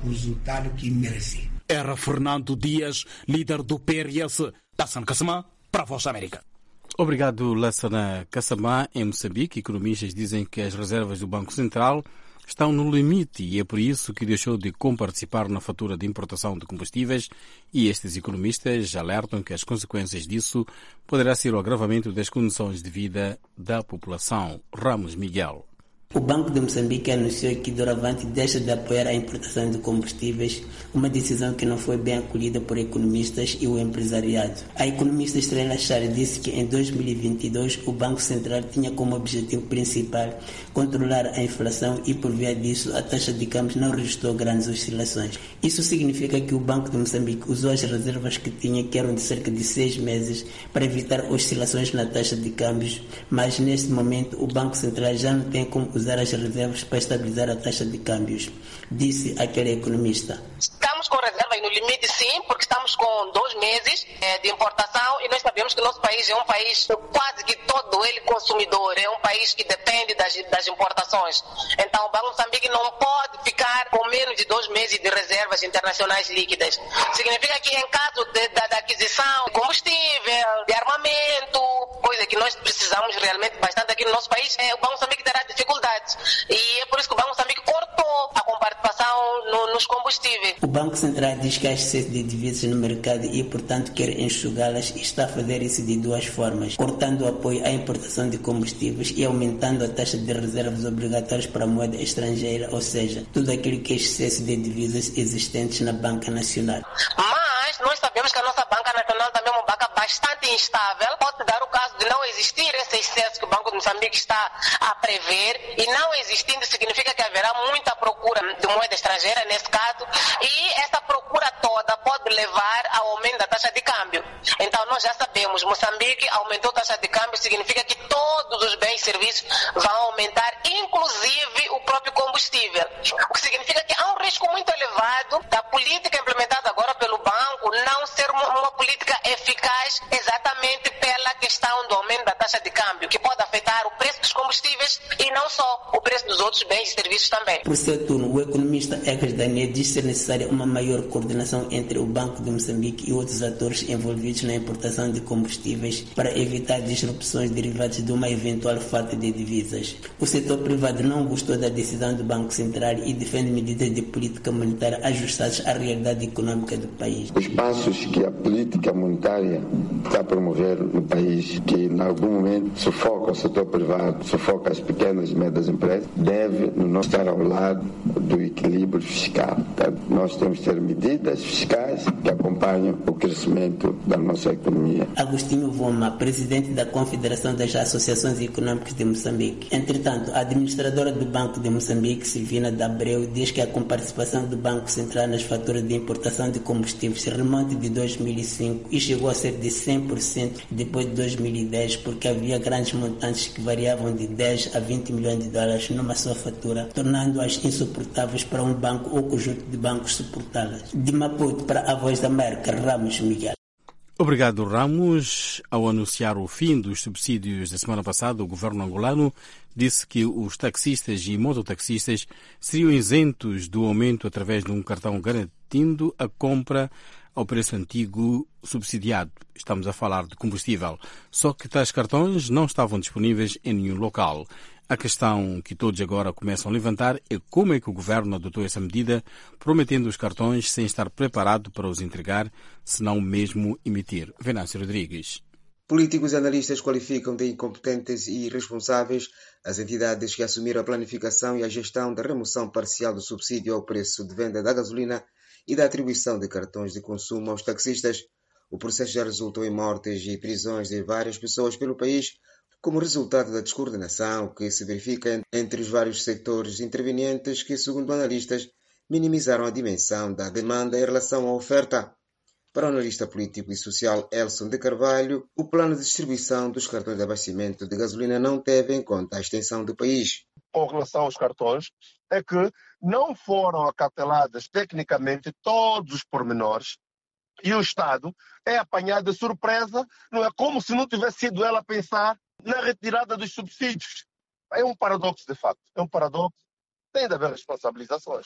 o resultado que merecia. Era Fernando Dias, líder do P R S. Lassana Kassamá, para a Voz da América. Obrigado, Lassana Kassamá. Em Moçambique, economistas dizem que as reservas do Banco Central estão no limite e é por isso que deixou de comparticipar na fatura de importação de combustíveis, e estes economistas alertam que as consequências disso poderá ser o agravamento das condições de vida da população. Ramos Miguel. O Banco de Moçambique anunciou que doravante deixa de apoiar a importação de combustíveis, uma decisão que não foi bem acolhida por economistas e o empresariado. A economista Estrela Char disse que em dois mil e vinte e dois o Banco Central tinha como objetivo principal controlar a inflação e, por via disso, a taxa de câmbio não registrou grandes oscilações. Isso significa que o Banco de Moçambique usou as reservas que tinha, que eram de cerca de seis meses, para evitar oscilações na taxa de câmbios, mas neste momento o Banco Central já não tem como usar as reservas para estabilizar a taxa de câmbios, disse aquele economista. Estamos com reservas no limite, sim, porque estamos com dois meses é, de importação e nós sabemos que o nosso país é um país quase que todo ele consumidor, é um país que depende das, das importações. Então o Banco de Moçambique não pode ficar com menos de dois meses de reservas internacionais líquidas. Significa que em caso de, da, da aquisição de combustível, de armamento, coisa que nós precisamos realmente bastante aqui no nosso país, é, o Banco de Moçambique terá dificuldades. E é por isso que o Banco de Moçambique cortou a comparticipação no, nos combustíveis. O Banco Central diz que há excesso de divisas no mercado e, portanto, quer enxugá-las e está a fazer isso de duas formas, cortando o apoio à importação de combustíveis e aumentando a taxa de reservas obrigatórias para a moeda estrangeira, ou seja, tudo aquilo que é excesso de divisas existentes na Banca Nacional. Mas nós sabemos que a nossa Banca Nacional também é uma banca bastante instável. Pode dar o caso de não existir esse excesso que o Banco de Moçambique está a prever, e não existindo significa que haverá muita procura de moeda estrangeira nesse caso, e essa procura toda pode levar ao aumento da taxa de câmbio. Então nós já sabemos, Moçambique aumentou a taxa de câmbio, significa que todos os bens e serviços vão aumentar, inclusive o próprio combustível. O que significa que há um risco muito elevado da política implementada agora pelo banco não ser uma, uma política eficaz exatamente pela questão do aumento da taxa de câmbio, que pode afetar o preço dos combustíveis e não só o preço dos outros bens e serviços também. Por seu turno, o economista Egas Daniel diz ser necessária uma maior coordenação entre o Banco de Moçambique e outros atores envolvidos na importação de combustíveis para evitar disrupções derivadas de uma eventual falta de divisas. O setor privado não gostou da decisão do Banco Central e defende medidas de política monetária ajustadas à realidade econômica do país. Os passos que a política monetária está a promover no país, que em algum momento sufoca o setor privado, sufoca as pequenas e médias empresas, deve não estar ao lado do equilíbrio fiscal. Portanto, nós temos que ter medidas fiscais que acompanham o crescimento da nossa economia. Agostinho Voma, presidente da Confederação das Associações Econômicas de Moçambique. Entretanto, a administradora do Banco de Moçambique, Silvina Dabreu, diz que a comparticipação do Banco Central nas faturas de importação de combustíveis se remonta de dois mil e cinco e chegou a ser de cem por cento depois de dois mil e dez, porque havia grandes montantes que variavam de dez a vinte milhões de dólares numa só fatura, tornando-as insuportáveis para um banco ou conjunto de bancos suportá-las. De Maputo para a Voz da América, Ramos Miguel. Obrigado, Ramos. Ao anunciar o fim dos subsídios da semana passada, o governo angolano disse que os taxistas e mototaxistas seriam isentos do aumento através de um cartão garantindo a compra ao preço antigo subsidiado. Estamos a falar de combustível. Só que tais cartões não estavam disponíveis em nenhum local. A questão que todos agora começam a levantar é como é que o governo adotou essa medida, prometendo os cartões sem estar preparado para os entregar, se não mesmo emitir. Venâncio Rodrigues. Políticos e analistas qualificam de incompetentes e irresponsáveis as entidades que assumiram a planificação e a gestão da remoção parcial do subsídio ao preço de venda da gasolina e da atribuição de cartões de consumo aos taxistas. O processo já resultou em mortes e prisões de várias pessoas pelo país, como resultado da descoordenação que se verifica entre os vários setores intervenientes que, segundo analistas, minimizaram a dimensão da demanda em relação à oferta. Para o analista político e social Elson de Carvalho, o plano de distribuição dos cartões de abastecimento de gasolina não teve em conta a extensão do país. Com relação aos cartões, é que não foram acateladas tecnicamente todos os pormenores e o Estado é apanhado de surpresa, não é como se não tivesse sido ela a pensar na retirada dos subsídios. É um paradoxo, de facto. É um paradoxo. Tem de haver responsabilizações.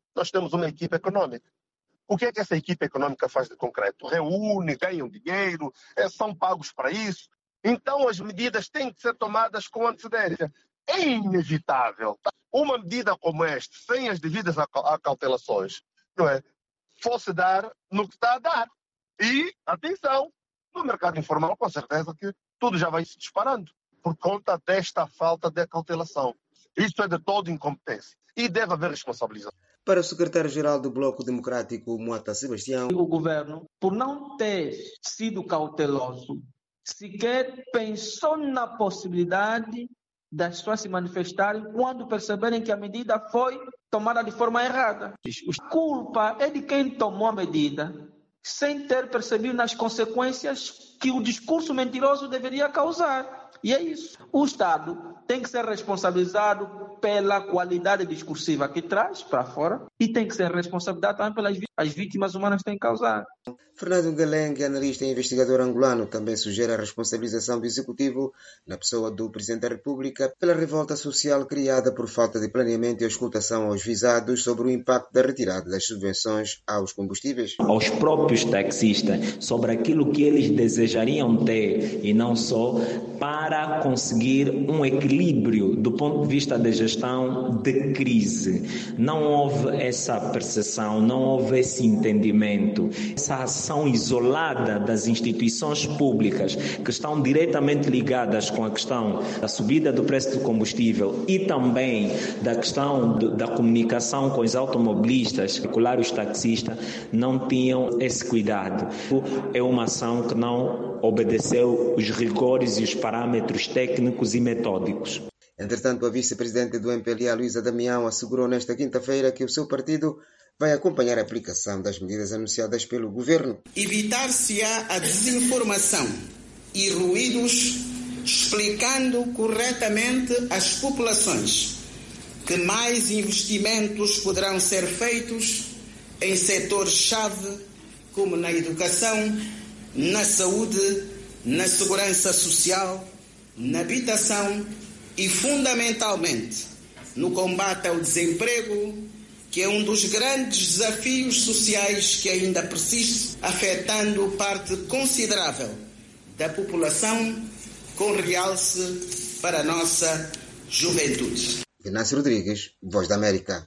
nós temos uma equipe econômica. O que é que essa equipe econômica faz de concreto? Reúne, ganham dinheiro, são pagos para isso. Então as medidas têm que ser tomadas com antecedência. É inevitável. Uma medida como esta, sem as devidas acautelações, não é? Fosse dar no que está a dar. E, atenção, no mercado informal, com certeza que tudo já vai se disparando por conta desta falta de acautelação. Isso é de toda incompetência e deve haver responsabilização. Para o secretário-geral do Bloco Democrático, Moata Sebastião, o governo, por não ter sido cauteloso, sequer pensou na possibilidade das pessoas se manifestarem quando perceberem que a medida foi tomada de forma errada. A culpa é de quem tomou a medida sem ter percebido nas consequências que o discurso mentiroso deveria causar. E é isso. O Estado tem que ser responsabilizado pela qualidade discursiva que traz para fora e tem que ser responsabilizado também pelas as vítimas humanas que tem causado. Fernando Galengue, analista e investigador angolano, também sugere a responsabilização do Executivo, na pessoa do Presidente da República, pela revolta social criada por falta de planeamento e auscultação aos visados sobre o impacto da retirada das subvenções aos combustíveis. Aos próprios taxistas, sobre aquilo que eles desejariam ter e não só, para conseguir um equilíbrio do ponto de vista da gestão de crise. Não houve essa percepção, não houve esse entendimento, essa ação isolada das instituições públicas que estão diretamente ligadas com a questão da subida do preço do combustível e também da questão de, da comunicação com os automobilistas, em particular os taxistas, não tinham esse cuidado. É uma ação que não obedeceu os rigores e os parâmetros técnicos e metódicos. Entretanto, a vice-presidente do M P L A, Luísa Damião, assegurou nesta quinta-feira que o seu partido vai acompanhar a aplicação das medidas anunciadas pelo governo. Evitar-se-á a desinformação e ruídos, explicando corretamente às populações que mais investimentos poderão ser feitos em setores-chave, como na educação, na saúde, na segurança social, na habitação e, fundamentalmente, no combate ao desemprego, que é um dos grandes desafios sociais que ainda persiste, afetando parte considerável da população, com realce para a nossa juventude. Inácio Rodrigues, Voz da América.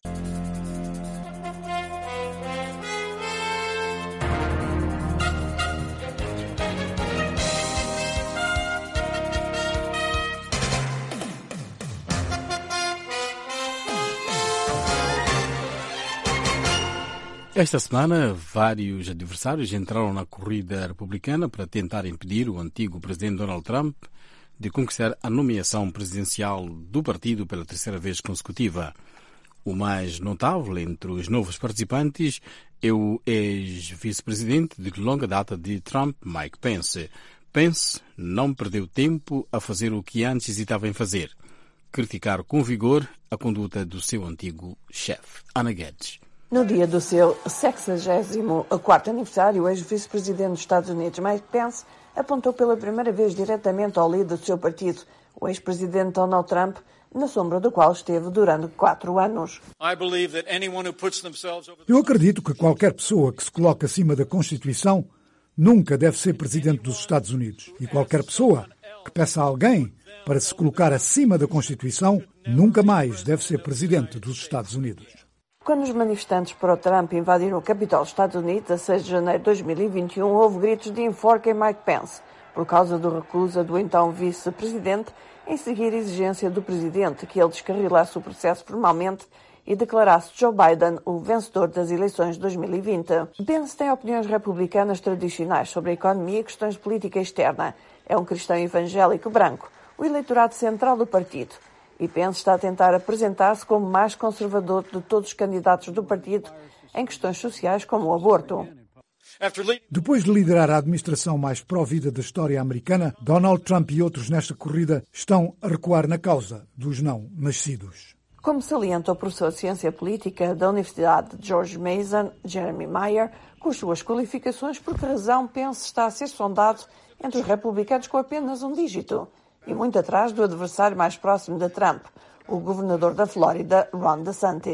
Esta semana, vários adversários entraram na corrida republicana para tentar impedir o antigo presidente Donald Trump de conquistar a nomeação presidencial do partido pela terceira vez consecutiva. O mais notável entre os novos participantes é o ex-vice-presidente de longa data de Trump, Mike Pence. Pence não perdeu tempo a fazer o que antes hesitava em fazer: criticar com vigor a conduta do seu antigo chefe, Ana Guedes. No dia do seu sexagésimo quarto aniversário, o ex-vice-presidente dos Estados Unidos, Mike Pence, apontou pela primeira vez diretamente ao líder do seu partido, o ex-presidente Donald Trump, na sombra do qual esteve durante quatro anos. Eu acredito que qualquer pessoa que se coloque acima da Constituição nunca deve ser presidente dos Estados Unidos. E qualquer pessoa que peça a alguém para se colocar acima da Constituição nunca mais deve ser presidente dos Estados Unidos. Quando os manifestantes pró-Trump invadiram o Capitólio dos Estados Unidos, a seis de janeiro de dois mil e vinte e um, houve gritos de enforquem Mike Pence, por causa do recusa do então vice-presidente em seguir a exigência do presidente que ele descarrilasse o processo formalmente e declarasse Joe Biden o vencedor das eleições de dois mil e vinte. Pence tem opiniões republicanas tradicionais sobre a economia e questões de política externa. É um cristão evangélico branco, o eleitorado central do partido. E Pence está a tentar apresentar-se como mais conservador de todos os candidatos do partido em questões sociais como o aborto. Depois de liderar a administração mais pró-vida da história americana, Donald Trump e outros nesta corrida estão a recuar na causa dos não-nascidos. Como salienta o professor de Ciência Política da Universidade de George Mason, Jeremy Mayer, com as suas qualificações, por que razão Pence está a ser sondado entre os republicanos com apenas um dígito e muito atrás do adversário mais próximo de Trump, o governador da Flórida, Ron DeSantis.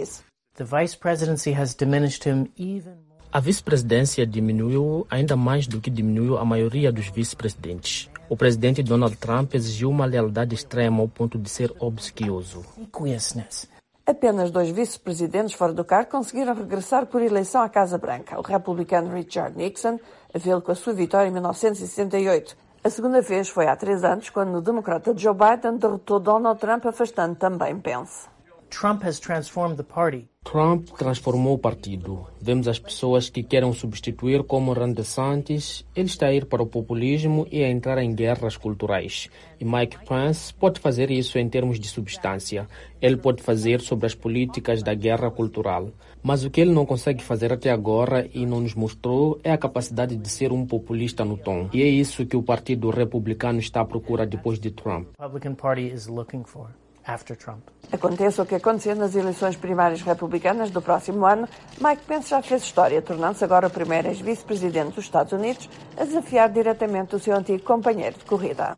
The vice presidency has diminished him even more. A vice-presidência diminuiu ainda mais do que diminuiu a maioria dos vice-presidentes. O presidente Donald Trump exigiu uma lealdade extrema ao ponto de ser obsequioso. Apenas dois vice-presidentes fora do cargo conseguiram regressar por eleição à Casa Branca. O republicano Richard Nixon vê-lo com a sua vitória em mil novecentos e sessenta e oito. A segunda vez foi há três anos, quando o democrata Joe Biden derrotou Donald Trump, afastando também Pence. Trump has transformed the party. Trump transformou o partido. Vemos as pessoas que querem substituir como Ron DeSantis. Ele está a ir para o populismo e a entrar em guerras culturais. E Mike Pence pode fazer isso em termos de substância. Ele pode fazer sobre as políticas da guerra cultural. Mas o que ele não consegue fazer até agora e não nos mostrou é a capacidade de ser um populista no tom. E é isso que o Partido Republicano está à procura depois de Trump. The Republican Party is looking for. After Trump. Aconteça o que acontecer nas eleições primárias republicanas do próximo ano, Mike Pence já fez história, tornando-se agora o primeiro ex-vice-presidente dos Estados Unidos a desafiar diretamente o seu antigo companheiro de corrida.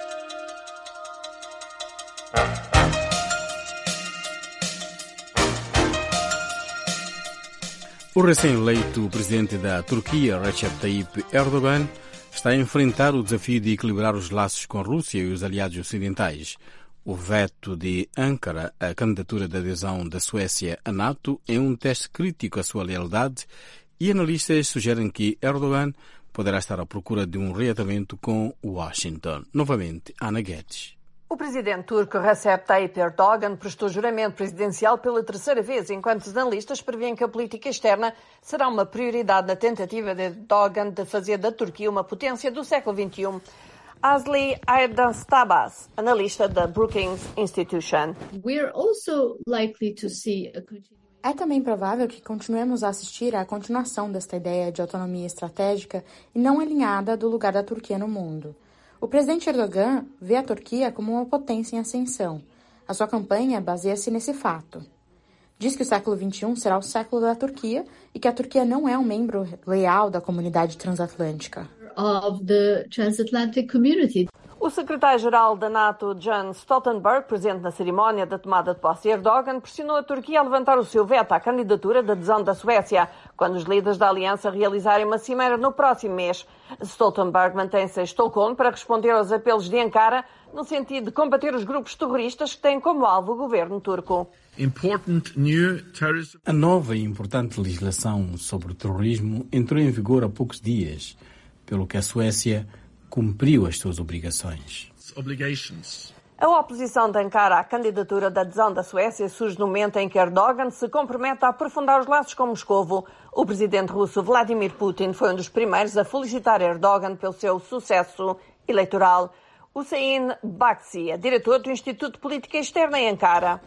O recém-eleito presidente da Turquia, Recep Tayyip Erdogan, está a enfrentar o desafio de equilibrar os laços com a Rússia e os aliados ocidentais. O veto de Ankara à candidatura de adesão da Suécia à NATO é um teste crítico à sua lealdade e analistas sugerem que Erdogan poderá estar à procura de um reatamento com Washington. Novamente, Ana Guedes. O presidente turco Recep Tayyip Erdogan prestou juramento presidencial pela terceira vez, enquanto os analistas prevêem que a política externa será uma prioridade na tentativa de Erdogan de fazer da Turquia uma potência do século vinte e um. Asli Aydanstabas, analista da Brookings Institution. We're also likely to see a É também provável que continuemos a assistir à continuação desta ideia de autonomia estratégica e não alinhada do lugar da Turquia no mundo. O presidente Erdogan vê a Turquia como uma potência em ascensão. A sua campanha baseia-se nesse fato. Diz que o século vinte e um será o século da Turquia e que a Turquia não é um membro leal da comunidade transatlântica. Of the transatlantic community. O secretário-geral da NATO, Jens Stoltenberg, presente na cerimónia da tomada de posse de Erdogan, pressionou a Turquia a levantar o seu veto à candidatura de adesão da Suécia, quando os líderes da aliança realizarem uma cimeira no próximo mês. Stoltenberg mantém-se em Estocolmo para responder aos apelos de Ankara, no sentido de combater os grupos terroristas que têm como alvo o governo turco. A nova e importante legislação sobre o terrorismo entrou em vigor há poucos dias, pelo que a Suécia cumpriu as suas obrigações. A oposição de Ankara à candidatura de adesão da Suécia surge no momento em que Erdogan se compromete a aprofundar os laços com Moscovo. O presidente russo Vladimir Putin foi um dos primeiros a felicitar Erdogan pelo seu sucesso eleitoral. Hussein Bakci é diretor do Instituto de Política Externa em Ankara.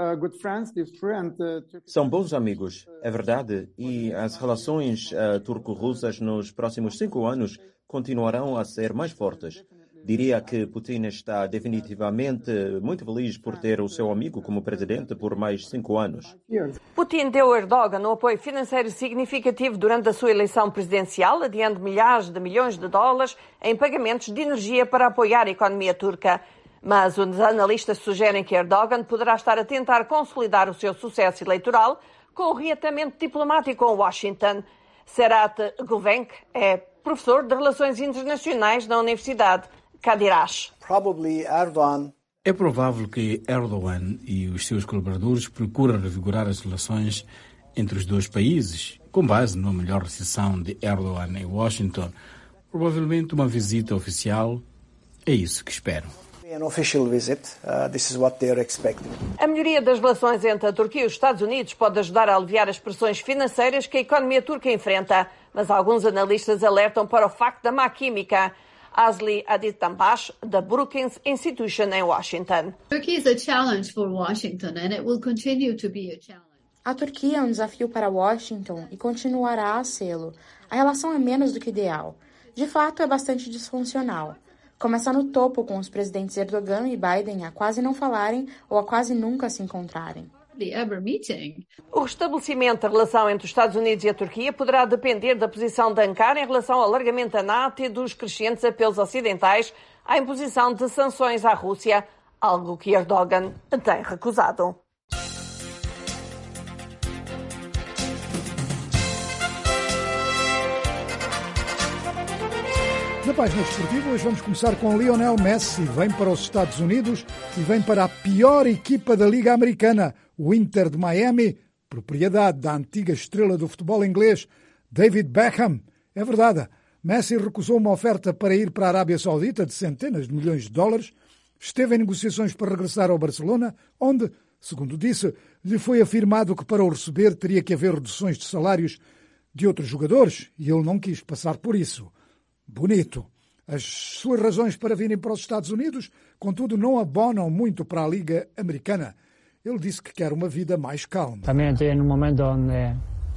São bons amigos, é verdade, e as relações uh, turco-russas nos próximos cinco anos continuarão a ser mais fortes. Diria que Putin está definitivamente muito feliz por ter o seu amigo como presidente por mais cinco anos. Putin deu a Erdogan um apoio financeiro significativo durante a sua eleição presidencial, adiando milhares de milhões de dólares em pagamentos de energia para apoiar a economia turca. Mas os analistas sugerem que Erdogan poderá estar a tentar consolidar o seu sucesso eleitoral com o reatamento diplomático com Washington. Serhat Guvenk é professor de Relações Internacionais na Universidade Kadirash. É provável que Erdogan e os seus colaboradores procuram revigorar as relações entre os dois países, com base numa melhor recepção de Erdogan em Washington. Provavelmente uma visita oficial. É isso que esperam. A melhoria das relações entre a Turquia e os Estados Unidos pode ajudar a aliviar as pressões financeiras que a economia turca enfrenta, mas alguns analistas alertam para o facto da má química. Asli Aditambas, da Brookings Institution em Washington. A Turquia é um desafio para Washington e continuará a sê-lo. A relação é menos do que ideal. De fato, é bastante disfuncional. Começa no topo, com os presidentes Erdogan e Biden a quase não falarem ou a quase nunca se encontrarem. O restabelecimento da relação entre os Estados Unidos e a Turquia poderá depender da posição de Ankara em relação ao alargamento da NATO e dos crescentes apelos ocidentais à imposição de sanções à Rússia, algo que Erdogan tem recusado. Na página desportiva, hoje vamos começar com Lionel Messi. Vem para os Estados Unidos e vem para a pior equipa da Liga Americana, o Inter de Miami, propriedade da antiga estrela do futebol inglês, David Beckham. É verdade, Messi recusou uma oferta para ir para a Arábia Saudita de centenas de milhões de dólares, esteve em negociações para regressar ao Barcelona, onde, segundo disse, lhe foi afirmado que para o receber teria que haver reduções de salários de outros jogadores e ele não quis passar por isso. Bonito. As suas razões para virem para os Estados Unidos, contudo, não abonam muito para a Liga Americana. Ele disse que quer uma vida mais calma. Também estou em um momento onde,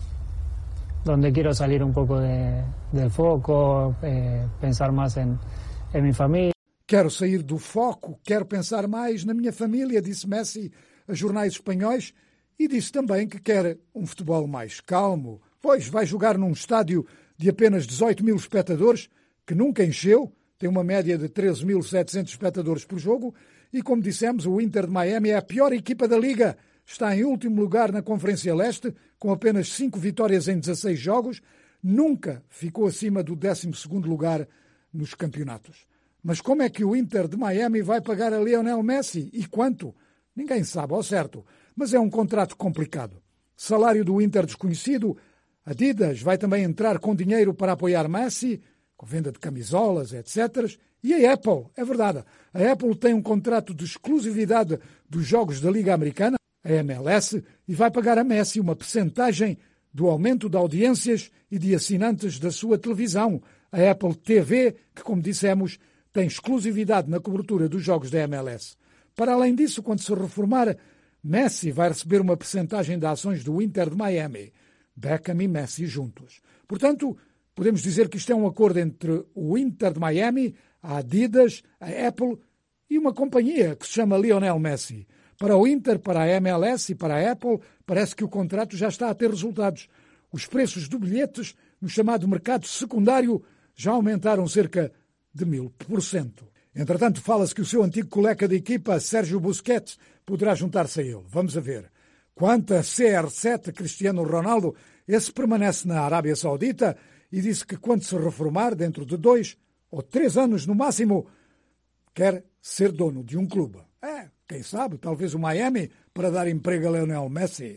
onde quero sair um pouco de, del foco, eh, pensar mais em, em minha família. Quero sair do foco, quero pensar mais na minha família, disse Messi a jornais espanhóis, e disse também que quer um futebol mais calmo, pois vai jogar num estádio de apenas dezoito mil espectadores, que nunca encheu, tem uma média de treze mil e setecentos espectadores por jogo, e como dissemos, o Inter de Miami é a pior equipa da Liga. Está em último lugar na Conferência Leste, com apenas cinco vitórias em dezasseis jogos, nunca ficou acima do décimo segundo lugar nos campeonatos. Mas como é que o Inter de Miami vai pagar a Lionel Messi? E quanto? Ninguém sabe ao certo, mas é um contrato complicado. Salário do Inter desconhecido, Adidas vai também entrar com dinheiro para apoiar Messi, com venda de camisolas, etcétera. E a Apple, é verdade, a Apple tem um contrato de exclusividade dos jogos da Liga Americana, a M L S, e vai pagar a Messi uma percentagem do aumento de audiências e de assinantes da sua televisão, a Apple T V, que, como dissemos, tem exclusividade na cobertura dos jogos da M L S. Para além disso, quando se reformar, Messi vai receber uma percentagem de ações do Inter de Miami. Beckham e Messi juntos. Portanto, podemos dizer que isto é um acordo entre o Inter de Miami, a Adidas, a Apple e uma companhia que se chama Lionel Messi. Para o Inter, para a M L S e para a Apple, parece que o contrato já está a ter resultados. Os preços de bilhetes no chamado mercado secundário já aumentaram cerca de mil por cento. Entretanto, fala-se que o seu antigo colega de equipa, Sérgio Busquets, poderá juntar-se a ele. Vamos a ver. Quanto a C R sete, Cristiano Ronaldo, esse permanece na Arábia Saudita e disse que quando se reformar, dentro de dois ou três anos no máximo, quer ser dono de um clube. É, quem sabe, talvez o Miami, para dar emprego a Lionel Messi.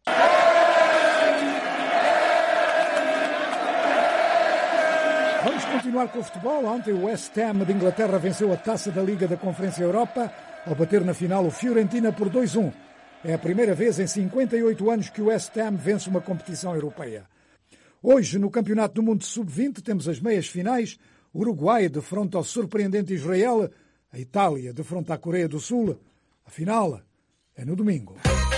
Vamos continuar com o futebol. Ontem o West Ham de Inglaterra venceu a taça da Liga da Conferência Europa ao bater na final o Fiorentina por dois a um. É a primeira vez em cinquenta e oito anos que o West Ham vence uma competição europeia. Hoje, no Campeonato do Mundo sub vinte, temos as meias finais. O Uruguai defronta ao surpreendente Israel, a Itália defronta a Coreia do Sul. A final é no domingo.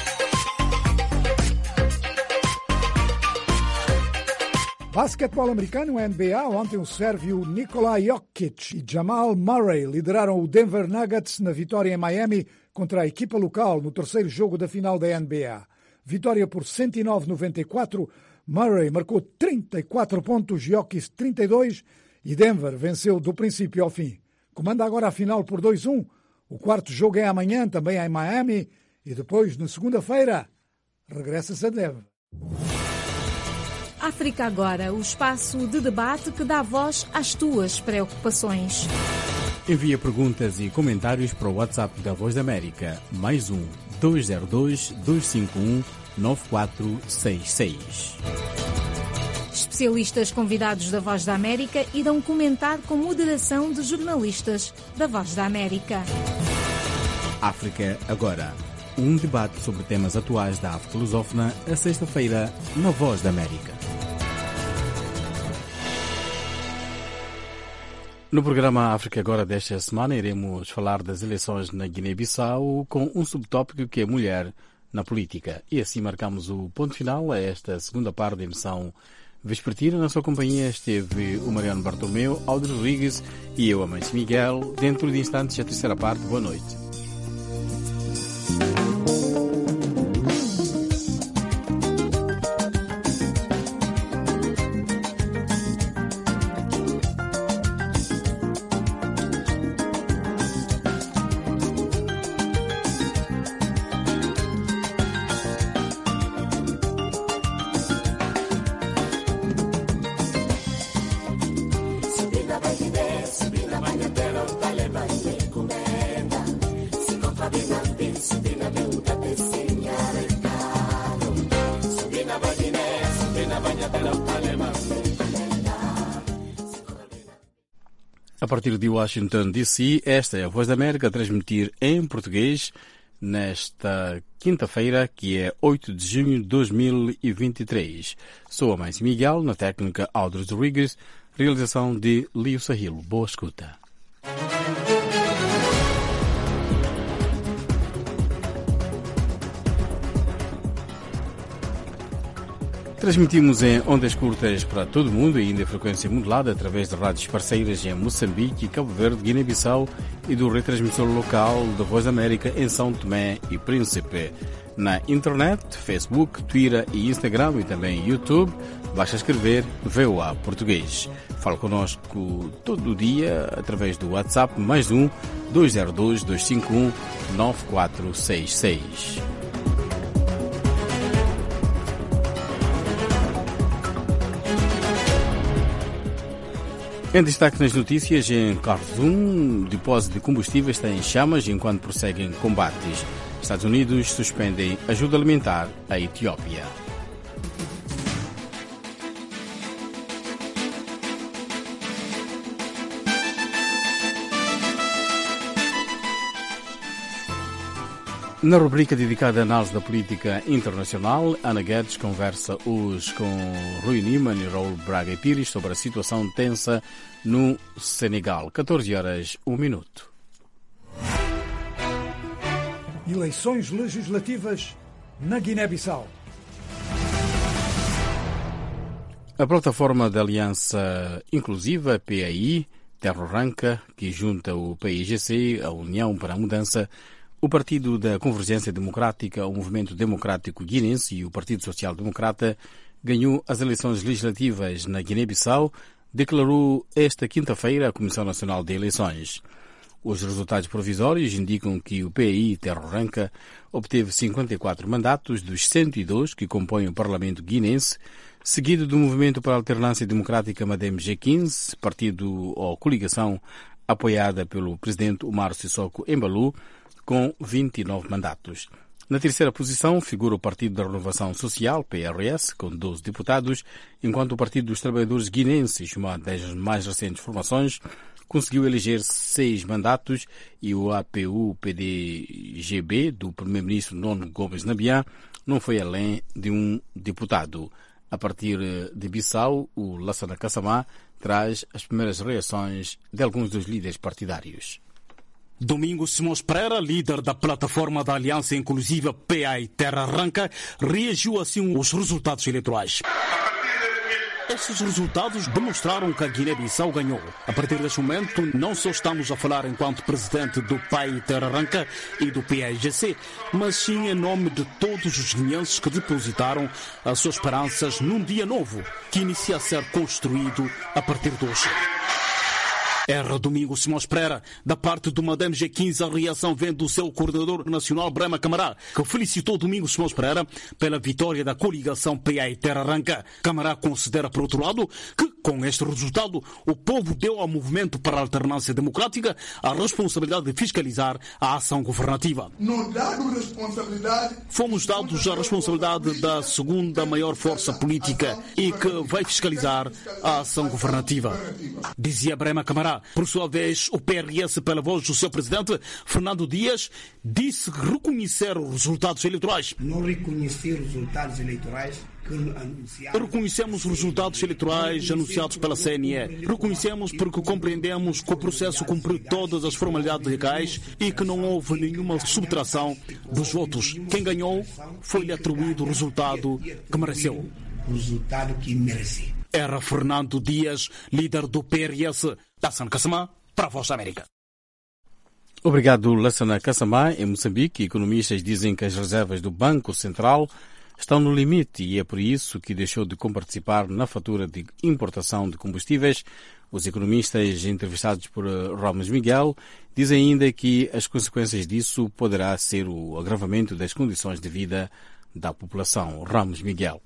Basquetebol americano, N B A, ontem o sérvio Nikola Jokic e Jamal Murray lideraram o Denver Nuggets na vitória em Miami contra a equipa local no terceiro jogo da final da N B A. Vitória por cento e nove a noventa e quatro, Murray marcou trinta e quatro pontos, Jokic trinta e dois e Denver venceu do princípio ao fim. Comanda agora a final por dois a um. O quarto jogo é amanhã, também em Miami, e depois, na segunda-feira, regressa-se a Denver. África Agora, o espaço de debate que dá voz às tuas preocupações. Envia perguntas e comentários para o WhatsApp da Voz da América, mais um, dois zero dois, dois cinco um, nove quatro seis seis. Especialistas convidados da Voz da América irão comentar com moderação de jornalistas da Voz da América. África Agora. Um debate sobre temas atuais da África lusófona, a sexta-feira, na Voz da América. No programa África Agora desta semana, iremos falar das eleições na Guiné-Bissau com um subtópico que é mulher na política. E assim marcamos o ponto final a esta segunda parte da emissão vespertina. Na sua companhia esteve o Mariano Bartolomeu, Aldo Rodrigues e eu, Amante Miguel. Dentro de instantes, a terceira parte. Boa noite. Baby. A partir de Washington, D C, esta é a Voz da América a transmitir em português nesta quinta-feira, que é oito de junho de dois mil e vinte e três. Sou a Mãe Miguel, na técnica Aldros Rodrigues, realização de Lio Sahilo. Boa escuta. Transmitimos em ondas curtas para todo o mundo e ainda em frequência modulada através de rádios parceiras em Moçambique, Cabo Verde, Guiné-Bissau e do retransmissor local da Voz da América em São Tomé e Príncipe. Na internet, Facebook, Twitter e Instagram e também YouTube, basta escrever V O A Português. Fale connosco todo o dia através do WhatsApp mais um dois zero dois, dois cinco um, nove quatro seis seis. Em destaque nas notícias, em Khartoum, depósito de combustíveis está em chamas enquanto prosseguem combates. Estados Unidos suspendem ajuda alimentar à Etiópia. Na rubrica dedicada à análise da política internacional, Ana Guedes conversa hoje com Rui Niman e Raul Braga Pires sobre a situação tensa no Senegal. catorze horas, um minuto. Eleições legislativas na Guiné-Bissau. A plataforma da Aliança Inclusiva, P A I, Terra Ranca, que junta o P I G C, a União para a Mudança, o Partido da Convergência Democrática, o Movimento Democrático Guinense e o Partido Social Democrata ganhou as eleições legislativas na Guiné-Bissau, declarou esta quinta-feira a Comissão Nacional de Eleições. Os resultados provisórios indicam que o P I, Terra Ranca, obteve cinquenta e quatro mandatos dos cento e dois que compõem o Parlamento guinense, seguido do Movimento para a Alternância Democrática Madem G quinze, partido ou coligação apoiada pelo presidente Umaro Sissoko Embalou, com vinte e nove mandatos. Na terceira posição figura o Partido da Renovação Social, P R S, com doze deputados, enquanto o Partido dos Trabalhadores Guinenses, uma das mais recentes formações, conseguiu eleger seis mandatos e o A P U P D G B, do primeiro-ministro Nono Gomes Nabian, não foi além de um deputado. A partir de Bissau, o Lassana Kassamá traz as primeiras reações de alguns dos líderes partidários. Domingos Simões Pereira, líder da plataforma da Aliança Inclusiva P A I Terra Ranca, reagiu assim aos resultados eleitorais. Esses resultados demonstraram que a Guiné-Bissau ganhou. A partir deste momento, não só estamos a falar enquanto presidente do P A I Terra Ranca e do P A I G C, mas sim em nome de todos os guineenses que depositaram as suas esperanças num dia novo, que inicia a ser construído a partir de hoje. Era Domingos Simões Pereira. Da parte do Madem G quinze, a reação vem do seu coordenador nacional, Brema Camará, que felicitou Domingos Simões Pereira pela vitória da coligação P A I Terra Ranca. Camará considera, por outro lado, que com este resultado o povo deu ao Movimento para a Alternância Democrática a responsabilidade de fiscalizar a ação governativa. Fomos dados a responsabilidade da segunda maior força política e que vai fiscalizar a ação governativa, dizia Brema Camará. Por sua vez, o P R S, pela voz do seu presidente, Fernando Dias, disse reconhecer os resultados eleitorais. Não reconhecer os resultados eleitorais que anunciaram. Reconhecemos os resultados eleitorais anunciados pela C N E. Reconhecemos porque compreendemos que o processo cumpriu todas as formalidades legais e que não houve nenhuma subtração dos votos. Quem ganhou foi-lhe atribuído o resultado que mereceu. O resultado que merecia. Era Fernando Dias, líder do P R S. Lassana Kassamá, para a Voz da América. Obrigado, Lassana Kassamá. Em Moçambique, economistas dizem que as reservas do Banco Central estão no limite e é por isso que deixou de comparticipar na fatura de importação de combustíveis. Os economistas entrevistados por Ramos Miguel dizem ainda que as consequências disso poderá ser o agravamento das condições de vida da população. Ramos Miguel.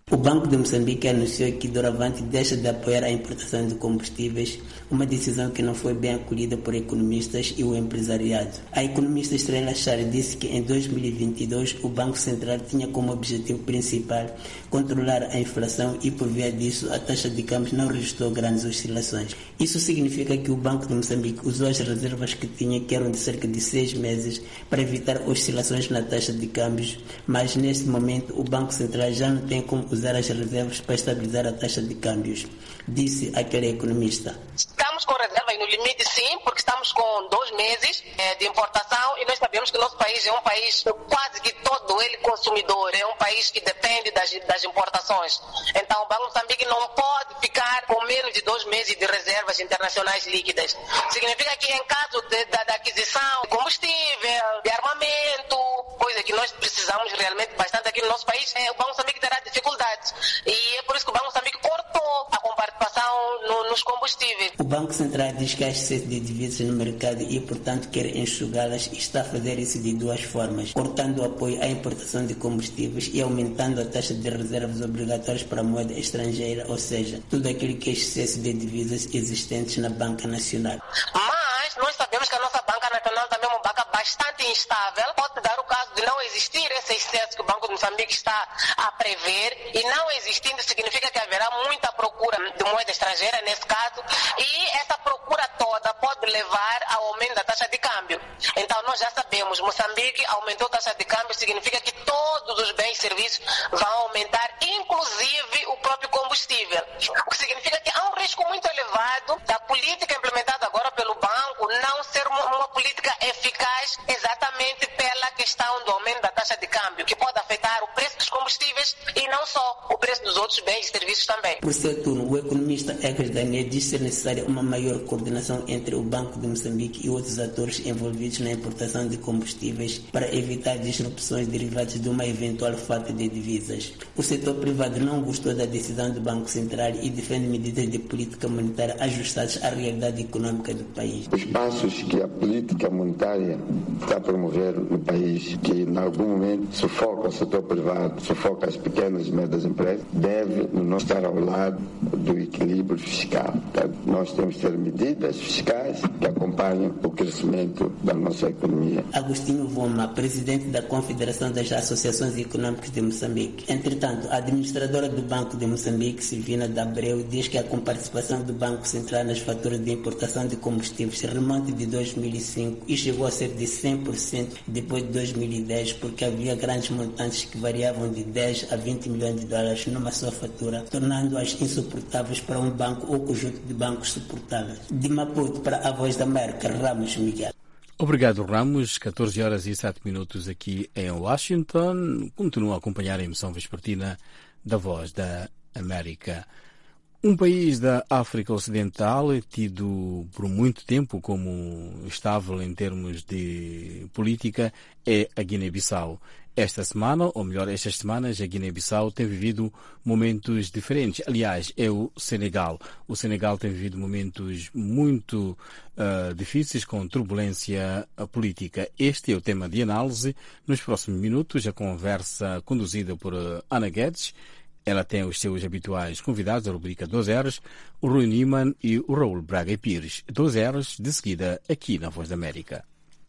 O Banco de Moçambique anunciou que doravante deixa de apoiar a importação de combustíveis, uma decisão que não foi bem acolhida por economistas e o empresariado. A economista Estrela Char disse que em dois mil e vinte e dois o Banco Central tinha como objetivo principal controlar a inflação e, por via disso, a taxa de câmbio não registrou grandes oscilações. Isso significa que o Banco de Moçambique usou as reservas que tinha, que eram de cerca de seis meses, para evitar oscilações na taxa de câmbios, mas neste momento o Banco Central já não tem como usar as reservas para estabilizar a taxa de câmbios, disse aquele economista. Estamos com reservas no limite, sim, porque estamos com dois meses é, de importação e nós sabemos que o nosso país é um país quase que todo ele consumidor, é um país que depende das, das importações. Então o Banco de Moçambique não pode ficar com menos de dois meses de reservas internacionais líquidas. Significa que em caso de, da, da aquisição de combustível, de armamento, coisa que nós precisamos realmente bastante aqui no nosso país, é, o Banco de Moçambique terá dificuldades. E é por isso que o Banco de Moçambique cortou a participação no, nos combustíveis. O Banco Central diz que há excesso de divisas no mercado e, portanto, quer enxugá-las e está a fazer isso de duas formas, cortando o apoio à importação de combustíveis e aumentando a taxa de reservas obrigatórias para a moeda estrangeira, ou seja, tudo aquilo que é excesso de divisas existentes na Banca Nacional. Mas nós sabemos que a nossa Banca Nacional também é uma banca bastante instável. Pode dar o caso de não existir esse excesso que o Banco de Moçambique está a prever, e não existindo significa que haverá muita procura de moeda estrangeira nesse caso, e essa procura toda pode levar ao aumento da taxa de câmbio. Então nós já sabemos, Moçambique aumentou a taxa de câmbio, significa que todos os bens e serviços vão aumentar, inclusive o próprio combustível. O que significa que há um risco muito elevado da política implementada agora pelo banco não ser uma, uma política eficaz exatamente pela questão do aumento da taxa de câmbio, que pode afetar o preço dos combustíveis e não só o preço dos outros bens e serviços também. Por seu turno, o economista Ecos Daniel diz ser necessária uma maior coordenação entre o Banco de Moçambique e outros atores envolvidos na importação de combustíveis para evitar disrupções derivadas de uma eventual falta de divisas. O setor privado não gostou da decisão do Banco Central e defende medidas de política monetária ajustadas à realidade econômica do país. Os passos que a política monetária está a promover no país, que em algum momento sufoca o setor privado, sufoca as pequenas e médias empresas, deve não estar ao lado do equilíbrio fiscal. Portanto, nós temos que ter medidas fiscais que acompanhem o crescimento da nossa economia. Agostinho Voma, presidente da Confederação das Associações Econômicas de Moçambique. Entretanto, a administradora do Banco de Moçambique, Silvina de Abreu, diz que a comparticipação do Banco Central nas faturas de importação de combustíveis remonta de dois mil e cinco e chegou a ser de cem por cento depois de dois mil e dez, porque havia grandes montantes que variavam de dez a vinte milhões de dólares numa só fatura, tornando-as insuportáveis para um banco ou conjunto de bancos suportáveis. De Maputo para a Voz da América, Ramos Miguel. Obrigado, Ramos. catorze horas e sete minutos aqui em Washington. Continua a acompanhar a emissão vespertina da Voz da América. Um país da África Ocidental tido por muito tempo como estável em termos de política é a Guiné-Bissau. Esta semana, ou melhor, estas semanas, a Guiné-Bissau tem vivido momentos diferentes. Aliás, é o Senegal. O Senegal tem vivido momentos muito uh, difíceis, com turbulência política. Este é o tema de análise. Nos próximos minutos, a conversa conduzida por uh, Ana Guedes. Ela tem os seus habituais convidados da rubrica dois R's, o Rui Niemann e o Raul Braga e Pires. dois R's, de seguida, aqui na Voz da América.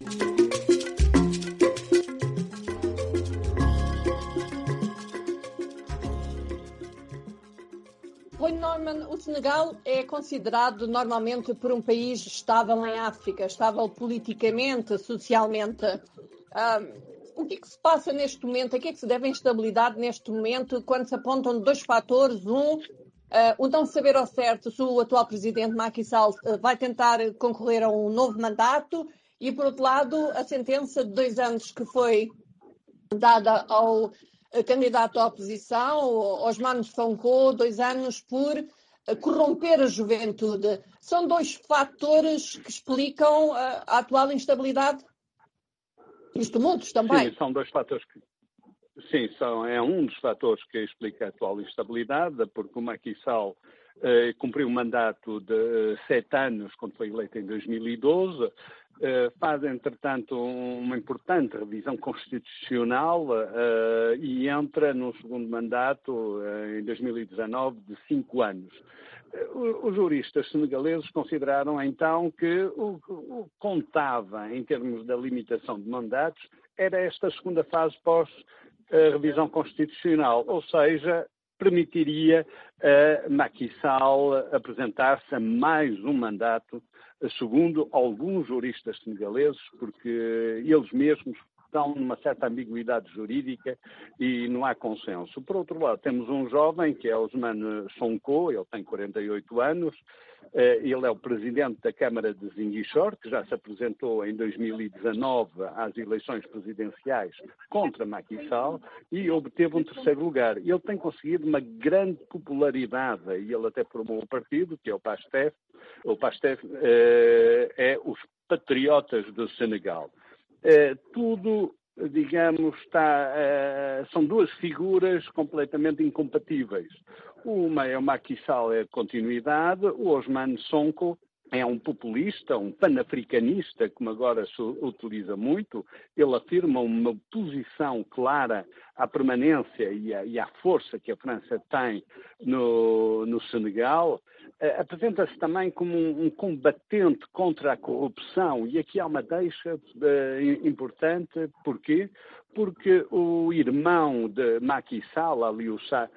Oi, Norman, o Senegal é considerado normalmente por um país estável em África, estável politicamente, socialmente. Um, o que é que se passa neste momento? A que é que se deve a instabilidade neste momento quando se apontam dois fatores? Um, uh, o não saber ao certo se o atual presidente Macky Sall uh, vai tentar concorrer a um novo mandato e, por outro lado, a sentença de dois anos que foi dada ao candidato à oposição, Ousmane Sonko, dois anos por corromper a juventude. São dois fatores que explicam a, a atual instabilidade? E os tumultos também? Sim, são dois fatores que... Sim, são, é um dos fatores que explica a atual instabilidade, porque o Macky Sall eh, cumpriu um mandato de sete anos, quando foi eleito em dois mil e doze, Uh, faz, entretanto, uma importante revisão constitucional uh, e entra no segundo mandato uh, em dois mil e dezanove de cinco anos. Uh, os juristas senegaleses consideraram então que o que contava em termos da limitação de mandatos era esta segunda fase pós uh, revisão constitucional, ou seja, permitiria a Macky Sall apresentar-se a mais um mandato, segundo alguns juristas senegaleses, porque eles mesmos estão numa certa ambiguidade jurídica e não há consenso. Por outro lado, temos um jovem que é Ousmane Sonko, ele tem quarenta e oito anos, ele é o presidente da Câmara de Ziguinchor, que já se apresentou em dois mil e dezanove às eleições presidenciais contra Macky Sall e obteve um terceiro lugar. Ele tem conseguido uma grande popularidade e ele até formou um partido, que é o PASTEF. O PASTEF eh, é os Patriotas do Senegal. Eh, tudo, digamos, está, eh, são duas figuras completamente incompatíveis. Uma é o Macky Sall, é a continuidade, o Ousmane Sonko é um populista, um panafricanista, como agora se utiliza muito. Ele afirma uma posição clara à permanência e à, e à força que a França tem no, no Senegal. Uh, apresenta-se também como um, um combatente contra a corrupção. E aqui há uma deixa uh, importante. Porquê? Porque o irmão de Macky Sall, Aliou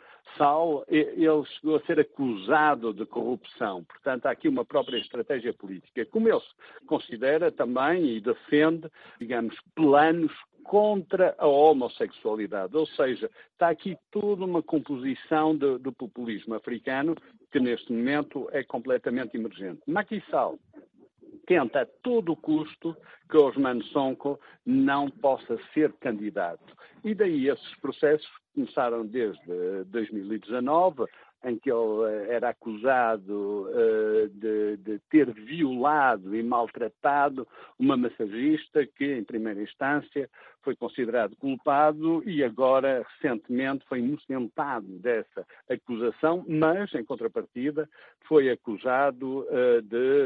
Sall, ele chegou a ser acusado de corrupção. Portanto, há aqui uma própria estratégia política. Como ele se considera também e defende, digamos, planos contra a homossexualidade. Ou seja, está aqui toda uma composição de, do populismo africano que neste momento é completamente emergente. Macky Sall tenta a todo custo que Ousmane Sonko não possa ser candidato. E daí esses processos começaram desde dois mil e dezanove, em que ele era acusado uh, de, de ter violado e maltratado uma massagista que, em primeira instância, foi considerado culpado e agora, recentemente, foi inocentado dessa acusação, mas, em contrapartida, foi acusado uh,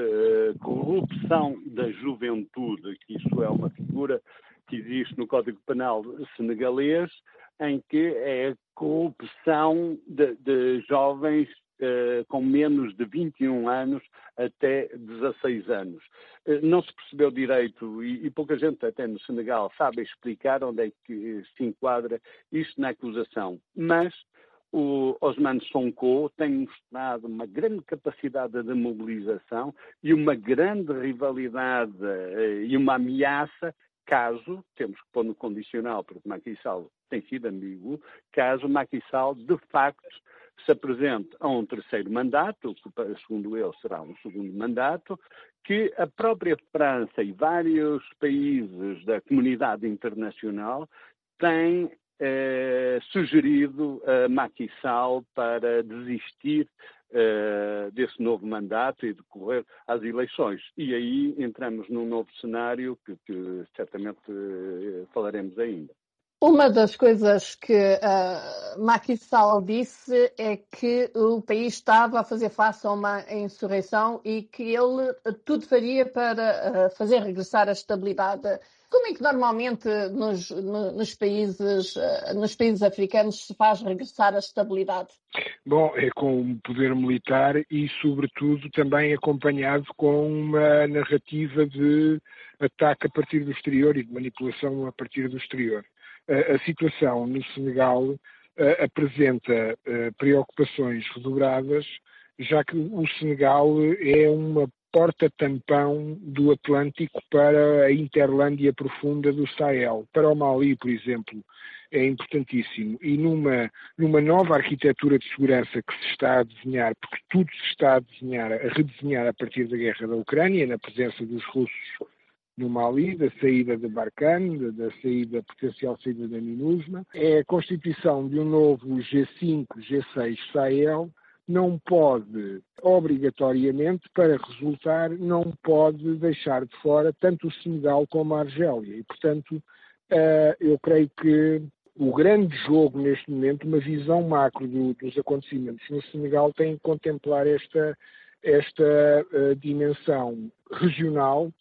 de uh, corrupção da juventude, que isso é uma figura que existe no Código Penal senegalês, em que é a corrupção de, de jovens eh, com menos de vinte e um anos até dezasseis anos. Eh, não se percebeu direito, e, e pouca gente até no Senegal sabe explicar onde é que se enquadra isto na acusação. Mas o Ousmane Sonko tem mostrado uma grande capacidade de mobilização e uma grande rivalidade eh, e uma ameaça, caso, temos que pôr no condicional, porque Macky Sall tem sido ambíguo, caso Macky Sall, de facto, se apresente a um terceiro mandato, que segundo ele será um segundo mandato, que a própria França e vários países da comunidade internacional têm eh, sugerido a Macky Sall para desistir Uh, desse novo mandato e decorrer às eleições. E aí entramos num novo cenário que, que certamente uh, falaremos ainda. Uma das coisas que uh, Macky Sall disse é que o país estava a fazer face a uma insurreição e que ele tudo faria para uh, fazer regressar a estabilidade. Como é que normalmente nos, nos, países, nos países africanos se faz regressar a estabilidade? Bom, é com o poder militar e, sobretudo, também acompanhado com uma narrativa de ataque a partir do exterior e de manipulação a partir do exterior. A, a situação no Senegal a, apresenta a, preocupações redobradas, já que o Senegal é uma porta-tampão do Atlântico para a interlândia profunda do Sahel. Para o Mali, por exemplo, é importantíssimo. E numa, numa nova arquitetura de segurança que se está a desenhar, porque tudo se está a desenhar, a redesenhar a partir da guerra da Ucrânia, na presença dos russos no Mali, da saída de Barkhane, da saída, potencial saída da MINUSMA, é a constituição de um novo G cinco, G seis Sahel, não pode, obrigatoriamente, para resultar, não pode deixar de fora tanto o Senegal como a Argélia. E, portanto, eu creio que o grande jogo, neste momento, uma visão macro do, dos acontecimentos no Senegal, tem que contemplar esta, esta dimensão regional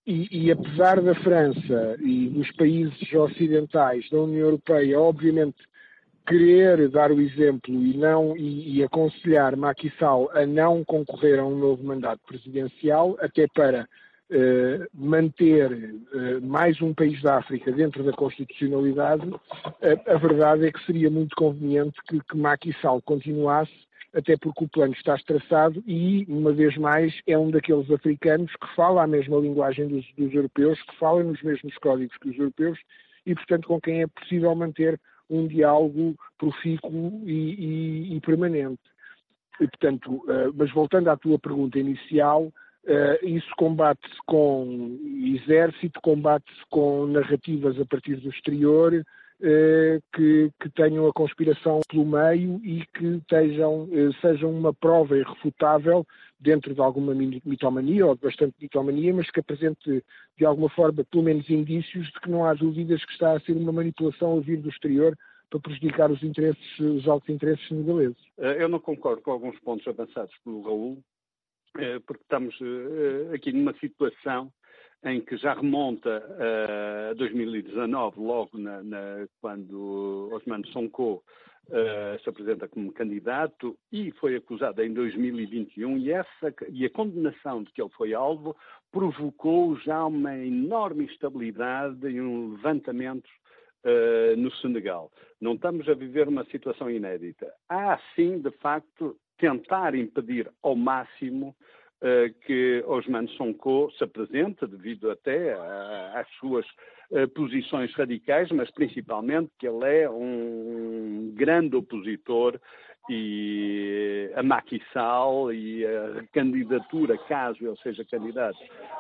E, e apesar da França e dos países ocidentais da União Europeia, obviamente, querer dar o exemplo e, não, e, e aconselhar Macky Sall a não concorrer a um novo mandato presidencial, até para eh, manter eh, mais um país da África dentro da constitucionalidade, eh, a verdade é que seria muito conveniente que, que Macky Sall continuasse, até porque o plano está traçado e, uma vez mais, é um daqueles africanos que fala a mesma linguagem dos, dos europeus, que fala nos mesmos códigos que os europeus e, portanto, com quem é possível manter um diálogo profícuo e, e, e permanente. E, portanto, uh, mas voltando à tua pergunta inicial, uh, isso combate-se com exército, combate-se com narrativas a partir do exterior, Uh, que, que tenham a conspiração pelo meio e que estejam, uh, sejam uma prova irrefutável dentro de alguma mitomania ou de bastante mitomania, mas que apresente de alguma forma pelo menos indícios de que não há dúvidas que está a ser uma manipulação a vir do exterior para prejudicar os interesses, os altos interesses senegaleses. Eu não concordo com alguns pontos avançados pelo Raul, porque estamos aqui numa situação em que já remonta a dois mil e dezanove, logo na, na, quando Ousmane Sonko uh, se apresenta como candidato e foi acusado em dois mil e vinte e um, e, essa, e a condenação de que ele foi alvo provocou já uma enorme instabilidade e um levantamento uh, no Senegal. Não estamos a viver uma situação inédita. Há, sim, de facto, tentar impedir ao máximo que Ousmane Sonko se apresenta, devido até às suas posições radicais, mas principalmente que ele é um grande opositor e a Macky Sall e a recandidatura, caso ele seja candidato,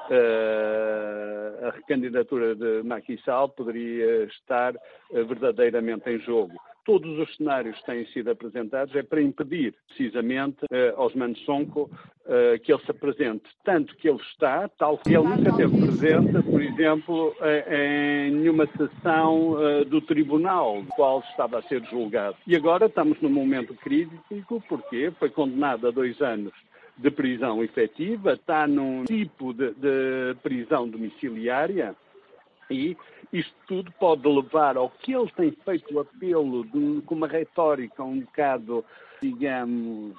a recandidatura de Macky Sall poderia estar verdadeiramente em jogo. Todos os cenários que têm sido apresentados é para impedir, precisamente, uh, Ousmane Sonko uh, que ele se apresente. Tanto que ele está, tal que ele nunca esteve presente, por exemplo, uh, em nenhuma sessão uh, do tribunal, do qual estava a ser julgado. E agora estamos num momento crítico, porque foi condenado a dois anos de prisão efetiva, está num tipo de, de prisão domiciliária. E isto tudo pode levar ao que ele tem feito o apelo de, com uma retórica um bocado, digamos,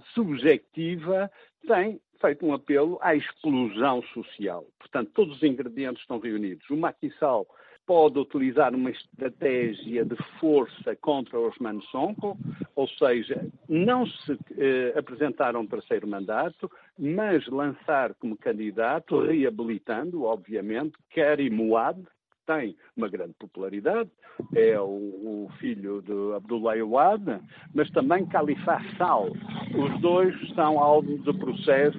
subjetiva, tem feito um apelo à explosão social. Portanto, todos os ingredientes estão reunidos. O Macky Sall pode utilizar uma estratégia de força contra Ousmane Sonko, ou seja, não se eh, apresentar a um terceiro mandato, mas lançar como candidato, reabilitando, obviamente, Karim Wade, que tem uma grande popularidade, é o, o filho de Abdoulaye Wade, mas também Khalifa Sall. Os dois são alvo de processos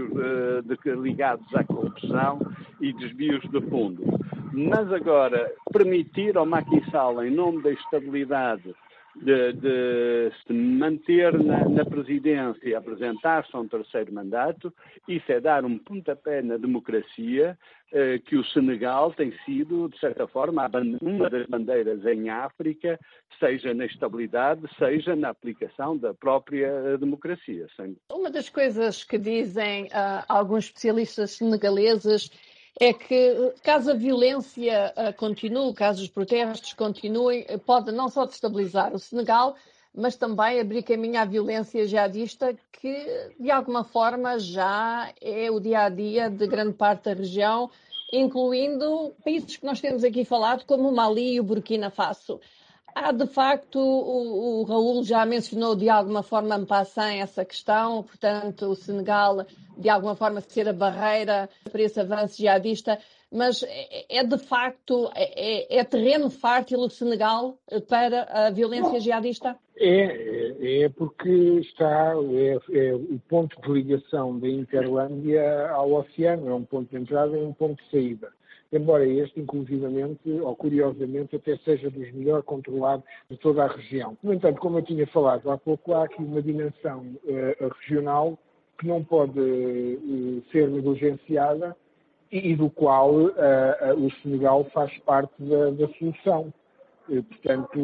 uh, de, ligados à corrupção e desvios de fundo. Mas agora, permitir ao Macky Sall, em nome da estabilidade, de, de se manter na, na presidência e apresentar-se a um terceiro mandato, isso é dar um pontapé na democracia, eh, que o Senegal tem sido, de certa forma, uma das bandeiras em África, seja na estabilidade, seja na aplicação da própria democracia. Sem... Uma das coisas que dizem uh, alguns especialistas senegaleses é que, caso a violência uh, continue, caso os protestos continuem, pode não só destabilizar o Senegal, mas também abrir caminho à violência jihadista, que, de alguma forma, já é o dia-a-dia de grande parte da região, incluindo países que nós temos aqui falado, como o Mali e o Burkina Faso. Há, de facto, o, o Raul já mencionou de alguma forma en passant essa questão, portanto, o Senegal, de alguma forma, ser a barreira para esse avanço jihadista, mas é, é de facto, é, é terreno fértil o Senegal para a violência jihadista? É, é porque está, é, é o ponto de ligação da Interlândia ao oceano, é um ponto de entrada e um ponto de saída. Embora este, inclusivamente, ou curiosamente, até seja dos melhor controlados de toda a região. No entanto, como eu tinha falado há pouco, há aqui uma dimensão uh, regional que não pode uh, ser negligenciada e, e do qual uh, uh, o Senegal faz parte da, da solução. Portanto,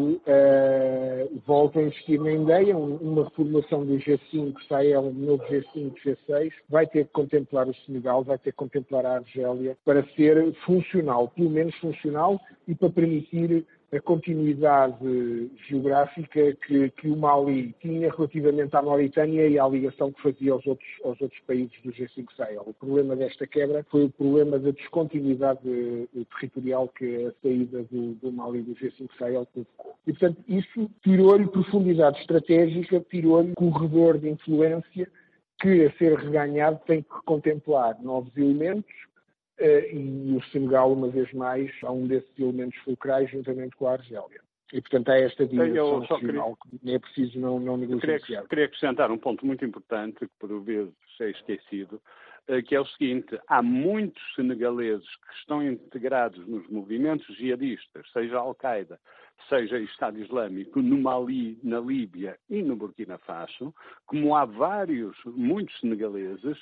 uh, volto a insistir na ideia, uma reformulação do G cinco, Sahel, um novo G cinco, G seis, vai ter que contemplar o Senegal, vai ter que contemplar a Argélia, para ser funcional, pelo menos funcional, e para permitir a continuidade geográfica que, que o Mali tinha relativamente à Mauritânia e à ligação que fazia aos outros, aos outros países do G cinco Sahel. O problema desta quebra foi o problema da descontinuidade territorial que a saída do, do Mali do G cinco Sahel provocou. E, portanto, isso tirou-lhe profundidade estratégica, tirou-lhe corredor de influência que, a ser reganhado, tem que contemplar novos elementos. Uh, e o Senegal, uma vez mais, é um desses elementos fulcrais, juntamente com a Argélia. E, portanto, há esta dimensão nacional que é preciso não, não negociar. Queria, queria acrescentar um ponto muito importante, que por vezes é esquecido, uh, que é o seguinte: há muitos senegaleses que estão integrados nos movimentos jihadistas, seja a Al-Qaeda, seja Estado Islâmico, no Mali, na Líbia e no Burkina Faso, como há vários, muitos senegaleses,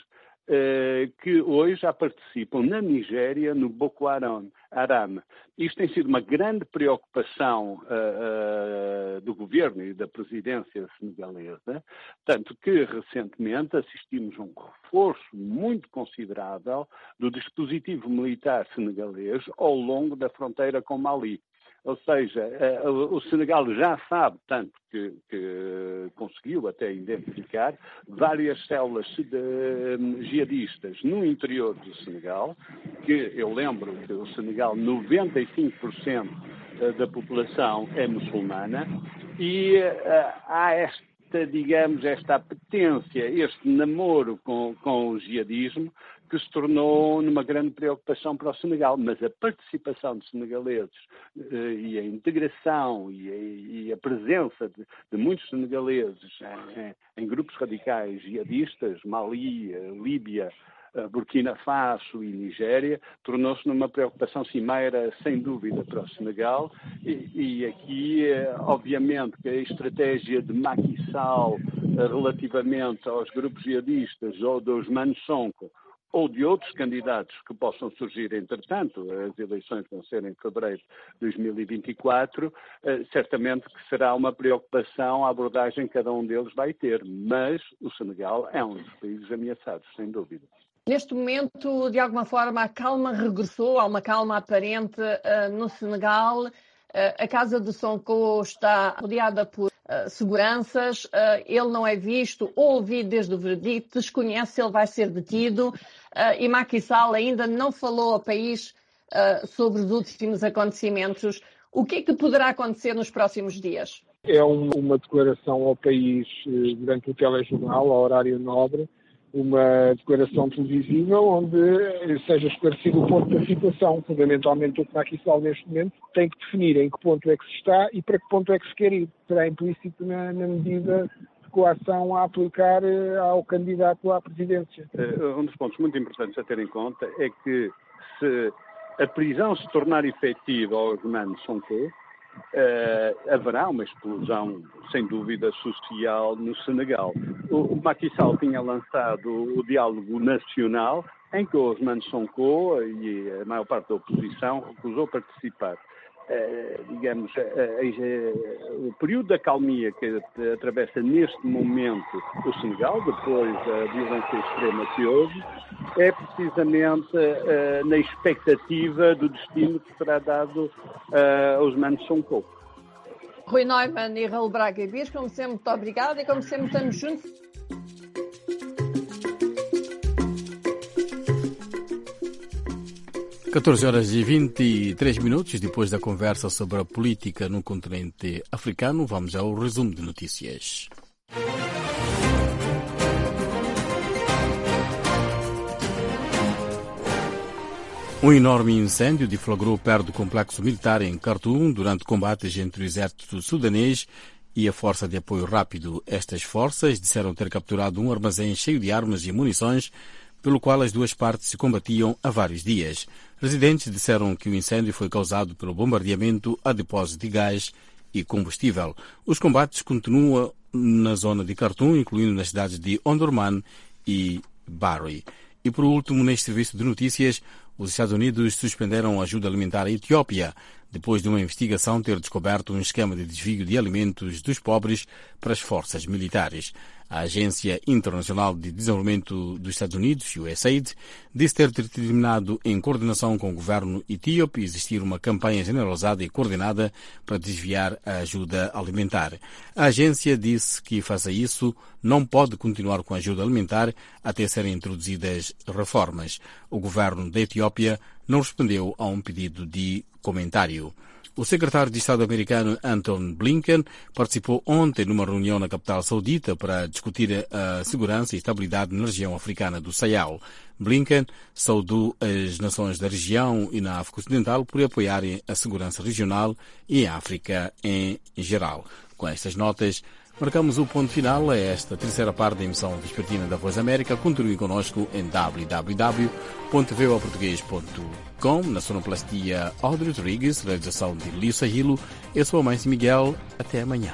Uh, que hoje já participam na Nigéria, no Boko Haram. Haram. Isto tem sido uma grande preocupação uh, uh, do governo e da presidência senegalesa, tanto que recentemente assistimos a um reforço muito considerável do dispositivo militar senegalês ao longo da fronteira com Mali. Ou seja, o Senegal já sabe, tanto que, que conseguiu até identificar várias células de, jihadistas no interior do Senegal, que eu lembro que o Senegal, noventa e cinco por cento da população é muçulmana, e uh, há esta, digamos, esta apetência, este namoro com, com o jihadismo, que se tornou numa grande preocupação para o Senegal. Mas a participação de senegaleses eh, e a integração e a, e a presença de, de muitos senegaleses em, em grupos radicais jihadistas, Mali, Líbia, Burkina Faso e Nigéria, tornou-se numa preocupação cimeira, sem dúvida, para o Senegal. E, e aqui, obviamente, que a estratégia de Macky Sall relativamente aos grupos jihadistas ou dos Ousmane Sonko, ou de outros candidatos que possam surgir, entretanto, as eleições vão ser em fevereiro de dois mil e vinte e quatro, certamente que será uma preocupação a abordagem que cada um deles vai ter, mas o Senegal é um dos países ameaçados, sem dúvida. Neste momento, de alguma forma, a calma regressou, há uma calma aparente uh, no Senegal. Uh, a casa de Sonko está rodeada por uh, seguranças, uh, ele não é visto ou ouvido desde o veredicto, desconhece se ele vai ser detido, uh, e Macky Sall ainda não falou ao país uh, sobre os últimos acontecimentos. O que é que poderá acontecer nos próximos dias? É um, uma declaração ao país uh, durante o telejornal, ao horário nobre, uma declaração televisiva onde seja esclarecido o ponto da situação. Fundamentalmente, o que Macky Sall neste momento tem que definir em que ponto é que se está e para que ponto é que se quer ir. Será implícito na, na medida de coação a aplicar ao candidato à presidência. Um dos pontos muito importantes a ter em conta é que, se a prisão se tornar efetiva ao Ousmane Sonko, Uh, haverá uma explosão, sem dúvida, social no Senegal. O, o Macky Sall tinha lançado o, o diálogo nacional, em que o Ousmane Sonko e a maior parte da oposição recusou participar. Uh, digamos, uh, uh, o período da calmia que atravessa neste momento o Senegal, depois da violência extrema que houve, é precisamente uh, na expectativa do destino que será dado uh, aos Ousmane Sonko. Rui Neumann e Raul Braga e Bias, como sempre, muito obrigada, e como sempre estamos juntos. catorze horas e vinte e três minutos, depois da conversa sobre a política no continente africano, vamos ao resumo de notícias. Um enorme incêndio deflagrou perto do complexo militar em Khartoum durante combates entre o exército sudanês e a Força de Apoio Rápido. Estas forças disseram ter capturado um armazém cheio de armas e munições, pelo qual as duas partes se combatiam há vários dias. Residentes disseram que o incêndio foi causado pelo bombardeamento a depósito de gás e combustível. Os combates continuam na zona de Khartoum, incluindo nas cidades de Omdurman e Bari. E por último, neste serviço de notícias, os Estados Unidos suspenderam a ajuda alimentar à Etiópia depois de uma investigação ter descoberto um esquema de desvio de alimentos dos pobres para as forças militares. A Agência Internacional de Desenvolvimento dos Estados Unidos, U S A I D, disse ter determinado, em coordenação com o governo etíope, existir uma campanha generalizada e coordenada para desviar a ajuda alimentar. A agência disse que, face a isso, não pode continuar com a ajuda alimentar até serem introduzidas reformas. O governo da Etiópia não respondeu a um pedido de comentário. O secretário de Estado americano Anton Blinken participou ontem numa reunião na capital saudita para discutir a segurança e estabilidade na região africana do Sahel. Blinken saudou as nações da região e na África Ocidental por apoiarem a segurança regional e a África em geral. Com estas notas, marcamos o ponto final a esta terceira parte da emissão vespertina da Voz da América. Continue connosco em w w w ponto voa português ponto com. Na sonoplastia, Audrey Rodrigues, realização de Lisa Hilo. Eu sou a Mãe Miguel. Até amanhã.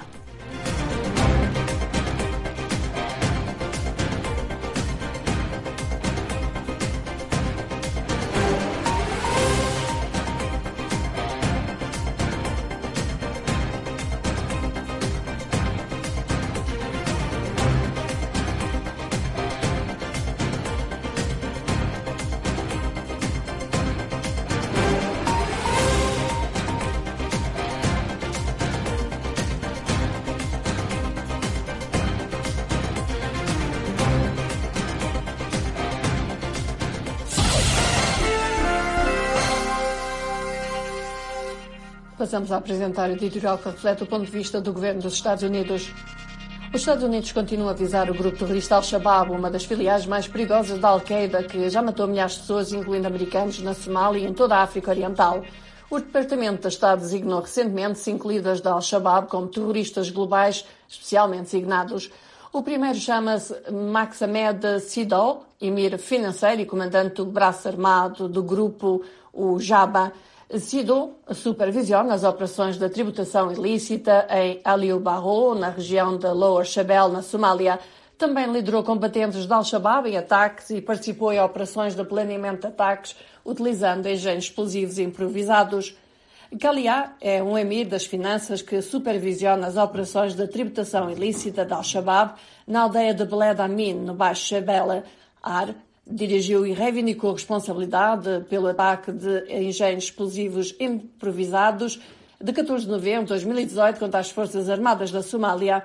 Passamos a apresentar o editorial que reflete o ponto de vista do governo dos Estados Unidos. Os Estados Unidos continuam a visar o grupo terrorista Al-Shabaab, uma das filiais mais perigosas da Al-Qaeda, que já matou milhares de pessoas, incluindo americanos, na Somália e em toda a África Oriental. O Departamento de Estado designou recentemente cinco líderes da Al-Shabaab como terroristas globais especialmente designados. O primeiro chama-se Mohamed Sidou, emir financeiro e comandante do braço armado do grupo, o Jabha. Sidou supervisiona as operações da tributação ilícita em Ali Barrow, na região de Lower Shabelle, na Somália. Também liderou combatentes de Al-Shabaab em ataques e participou em operações de planeamento de ataques, utilizando engenhos explosivos improvisados. Kalia é um emir das finanças que supervisiona as operações de tributação ilícita de Al-Shabaab na aldeia de Beled Amin, no Baixo Shabelle. Ar dirigiu e reivindicou responsabilidade pelo ataque de engenhos explosivos improvisados de catorze de novembro de dois mil e dezoito contra as Forças Armadas da Somália.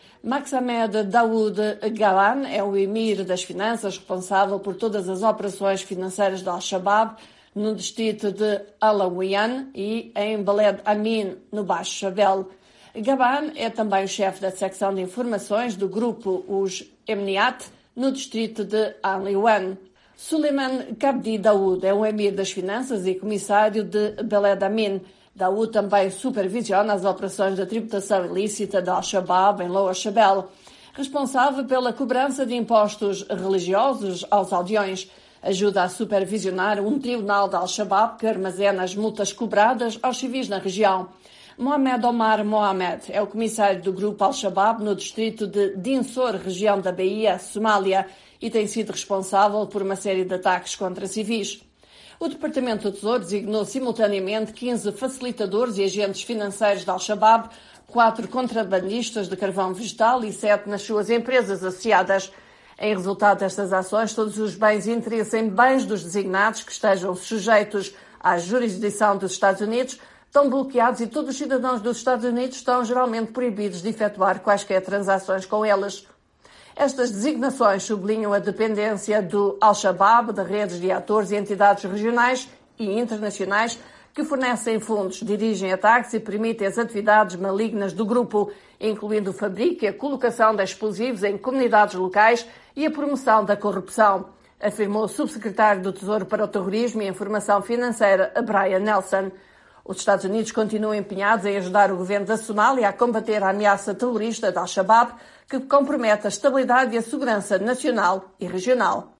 Mohamed Daoud Galan é o emir das finanças responsável por todas as operações financeiras de Al-Shabaab no distrito de Alawiyan e em Beled Amin, no Baixo Shabelle. Galan é também o chefe da secção de informações do grupo Os Emniat, no distrito de Alawiyan. Suleiman Kabdi Daoud é o emir das finanças e comissário de Beled Amin. Daoud também supervisiona as operações da tributação ilícita de Al-Shabaab em Lower Shabelle. Responsável pela cobrança de impostos religiosos aos aldeões, ajuda a supervisionar um tribunal de Al-Shabaab que armazena as multas cobradas aos civis na região. Mohamed Omar Mohamed é o comissário do grupo Al-Shabaab no distrito de Dinsor, região da Bahia, Somália, e tem sido responsável por uma série de ataques contra civis. O Departamento do Tesouro designou simultaneamente quinze facilitadores e agentes financeiros de Al-Shabaab, quatro contrabandistas de carvão vegetal e sete nas suas empresas associadas. Em resultado destas ações, todos os bens e interesses em bens dos designados que estejam sujeitos à jurisdição dos Estados Unidos estão bloqueados e todos os cidadãos dos Estados Unidos estão geralmente proibidos de efetuar quaisquer transações com eles. Estas designações sublinham a dependência do Al-Shabaab de redes de atores e entidades regionais e internacionais que fornecem fundos, dirigem ataques e permitem as atividades malignas do grupo, incluindo o fabrico e a colocação de explosivos em comunidades locais e a promoção da corrupção, afirmou o subsecretário do Tesouro para o Terrorismo e a Informação Financeira, Brian Nelson. Os Estados Unidos continuam empenhados em ajudar o governo da Somália a combater a ameaça terrorista da Al-Shabaab, que compromete a estabilidade e a segurança nacional e regional.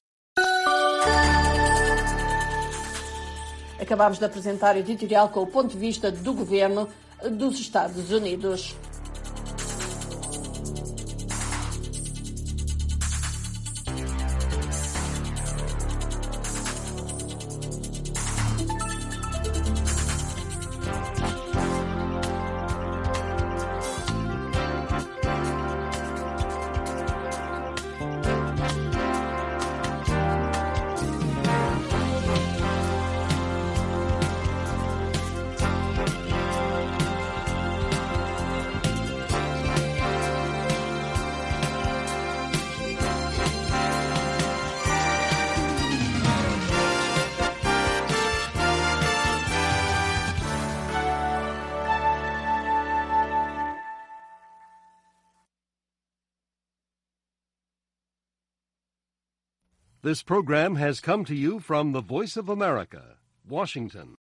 Acabamos de apresentar o editorial com o ponto de vista do governo dos Estados Unidos. This program has come to you from the Voice of America, Washington.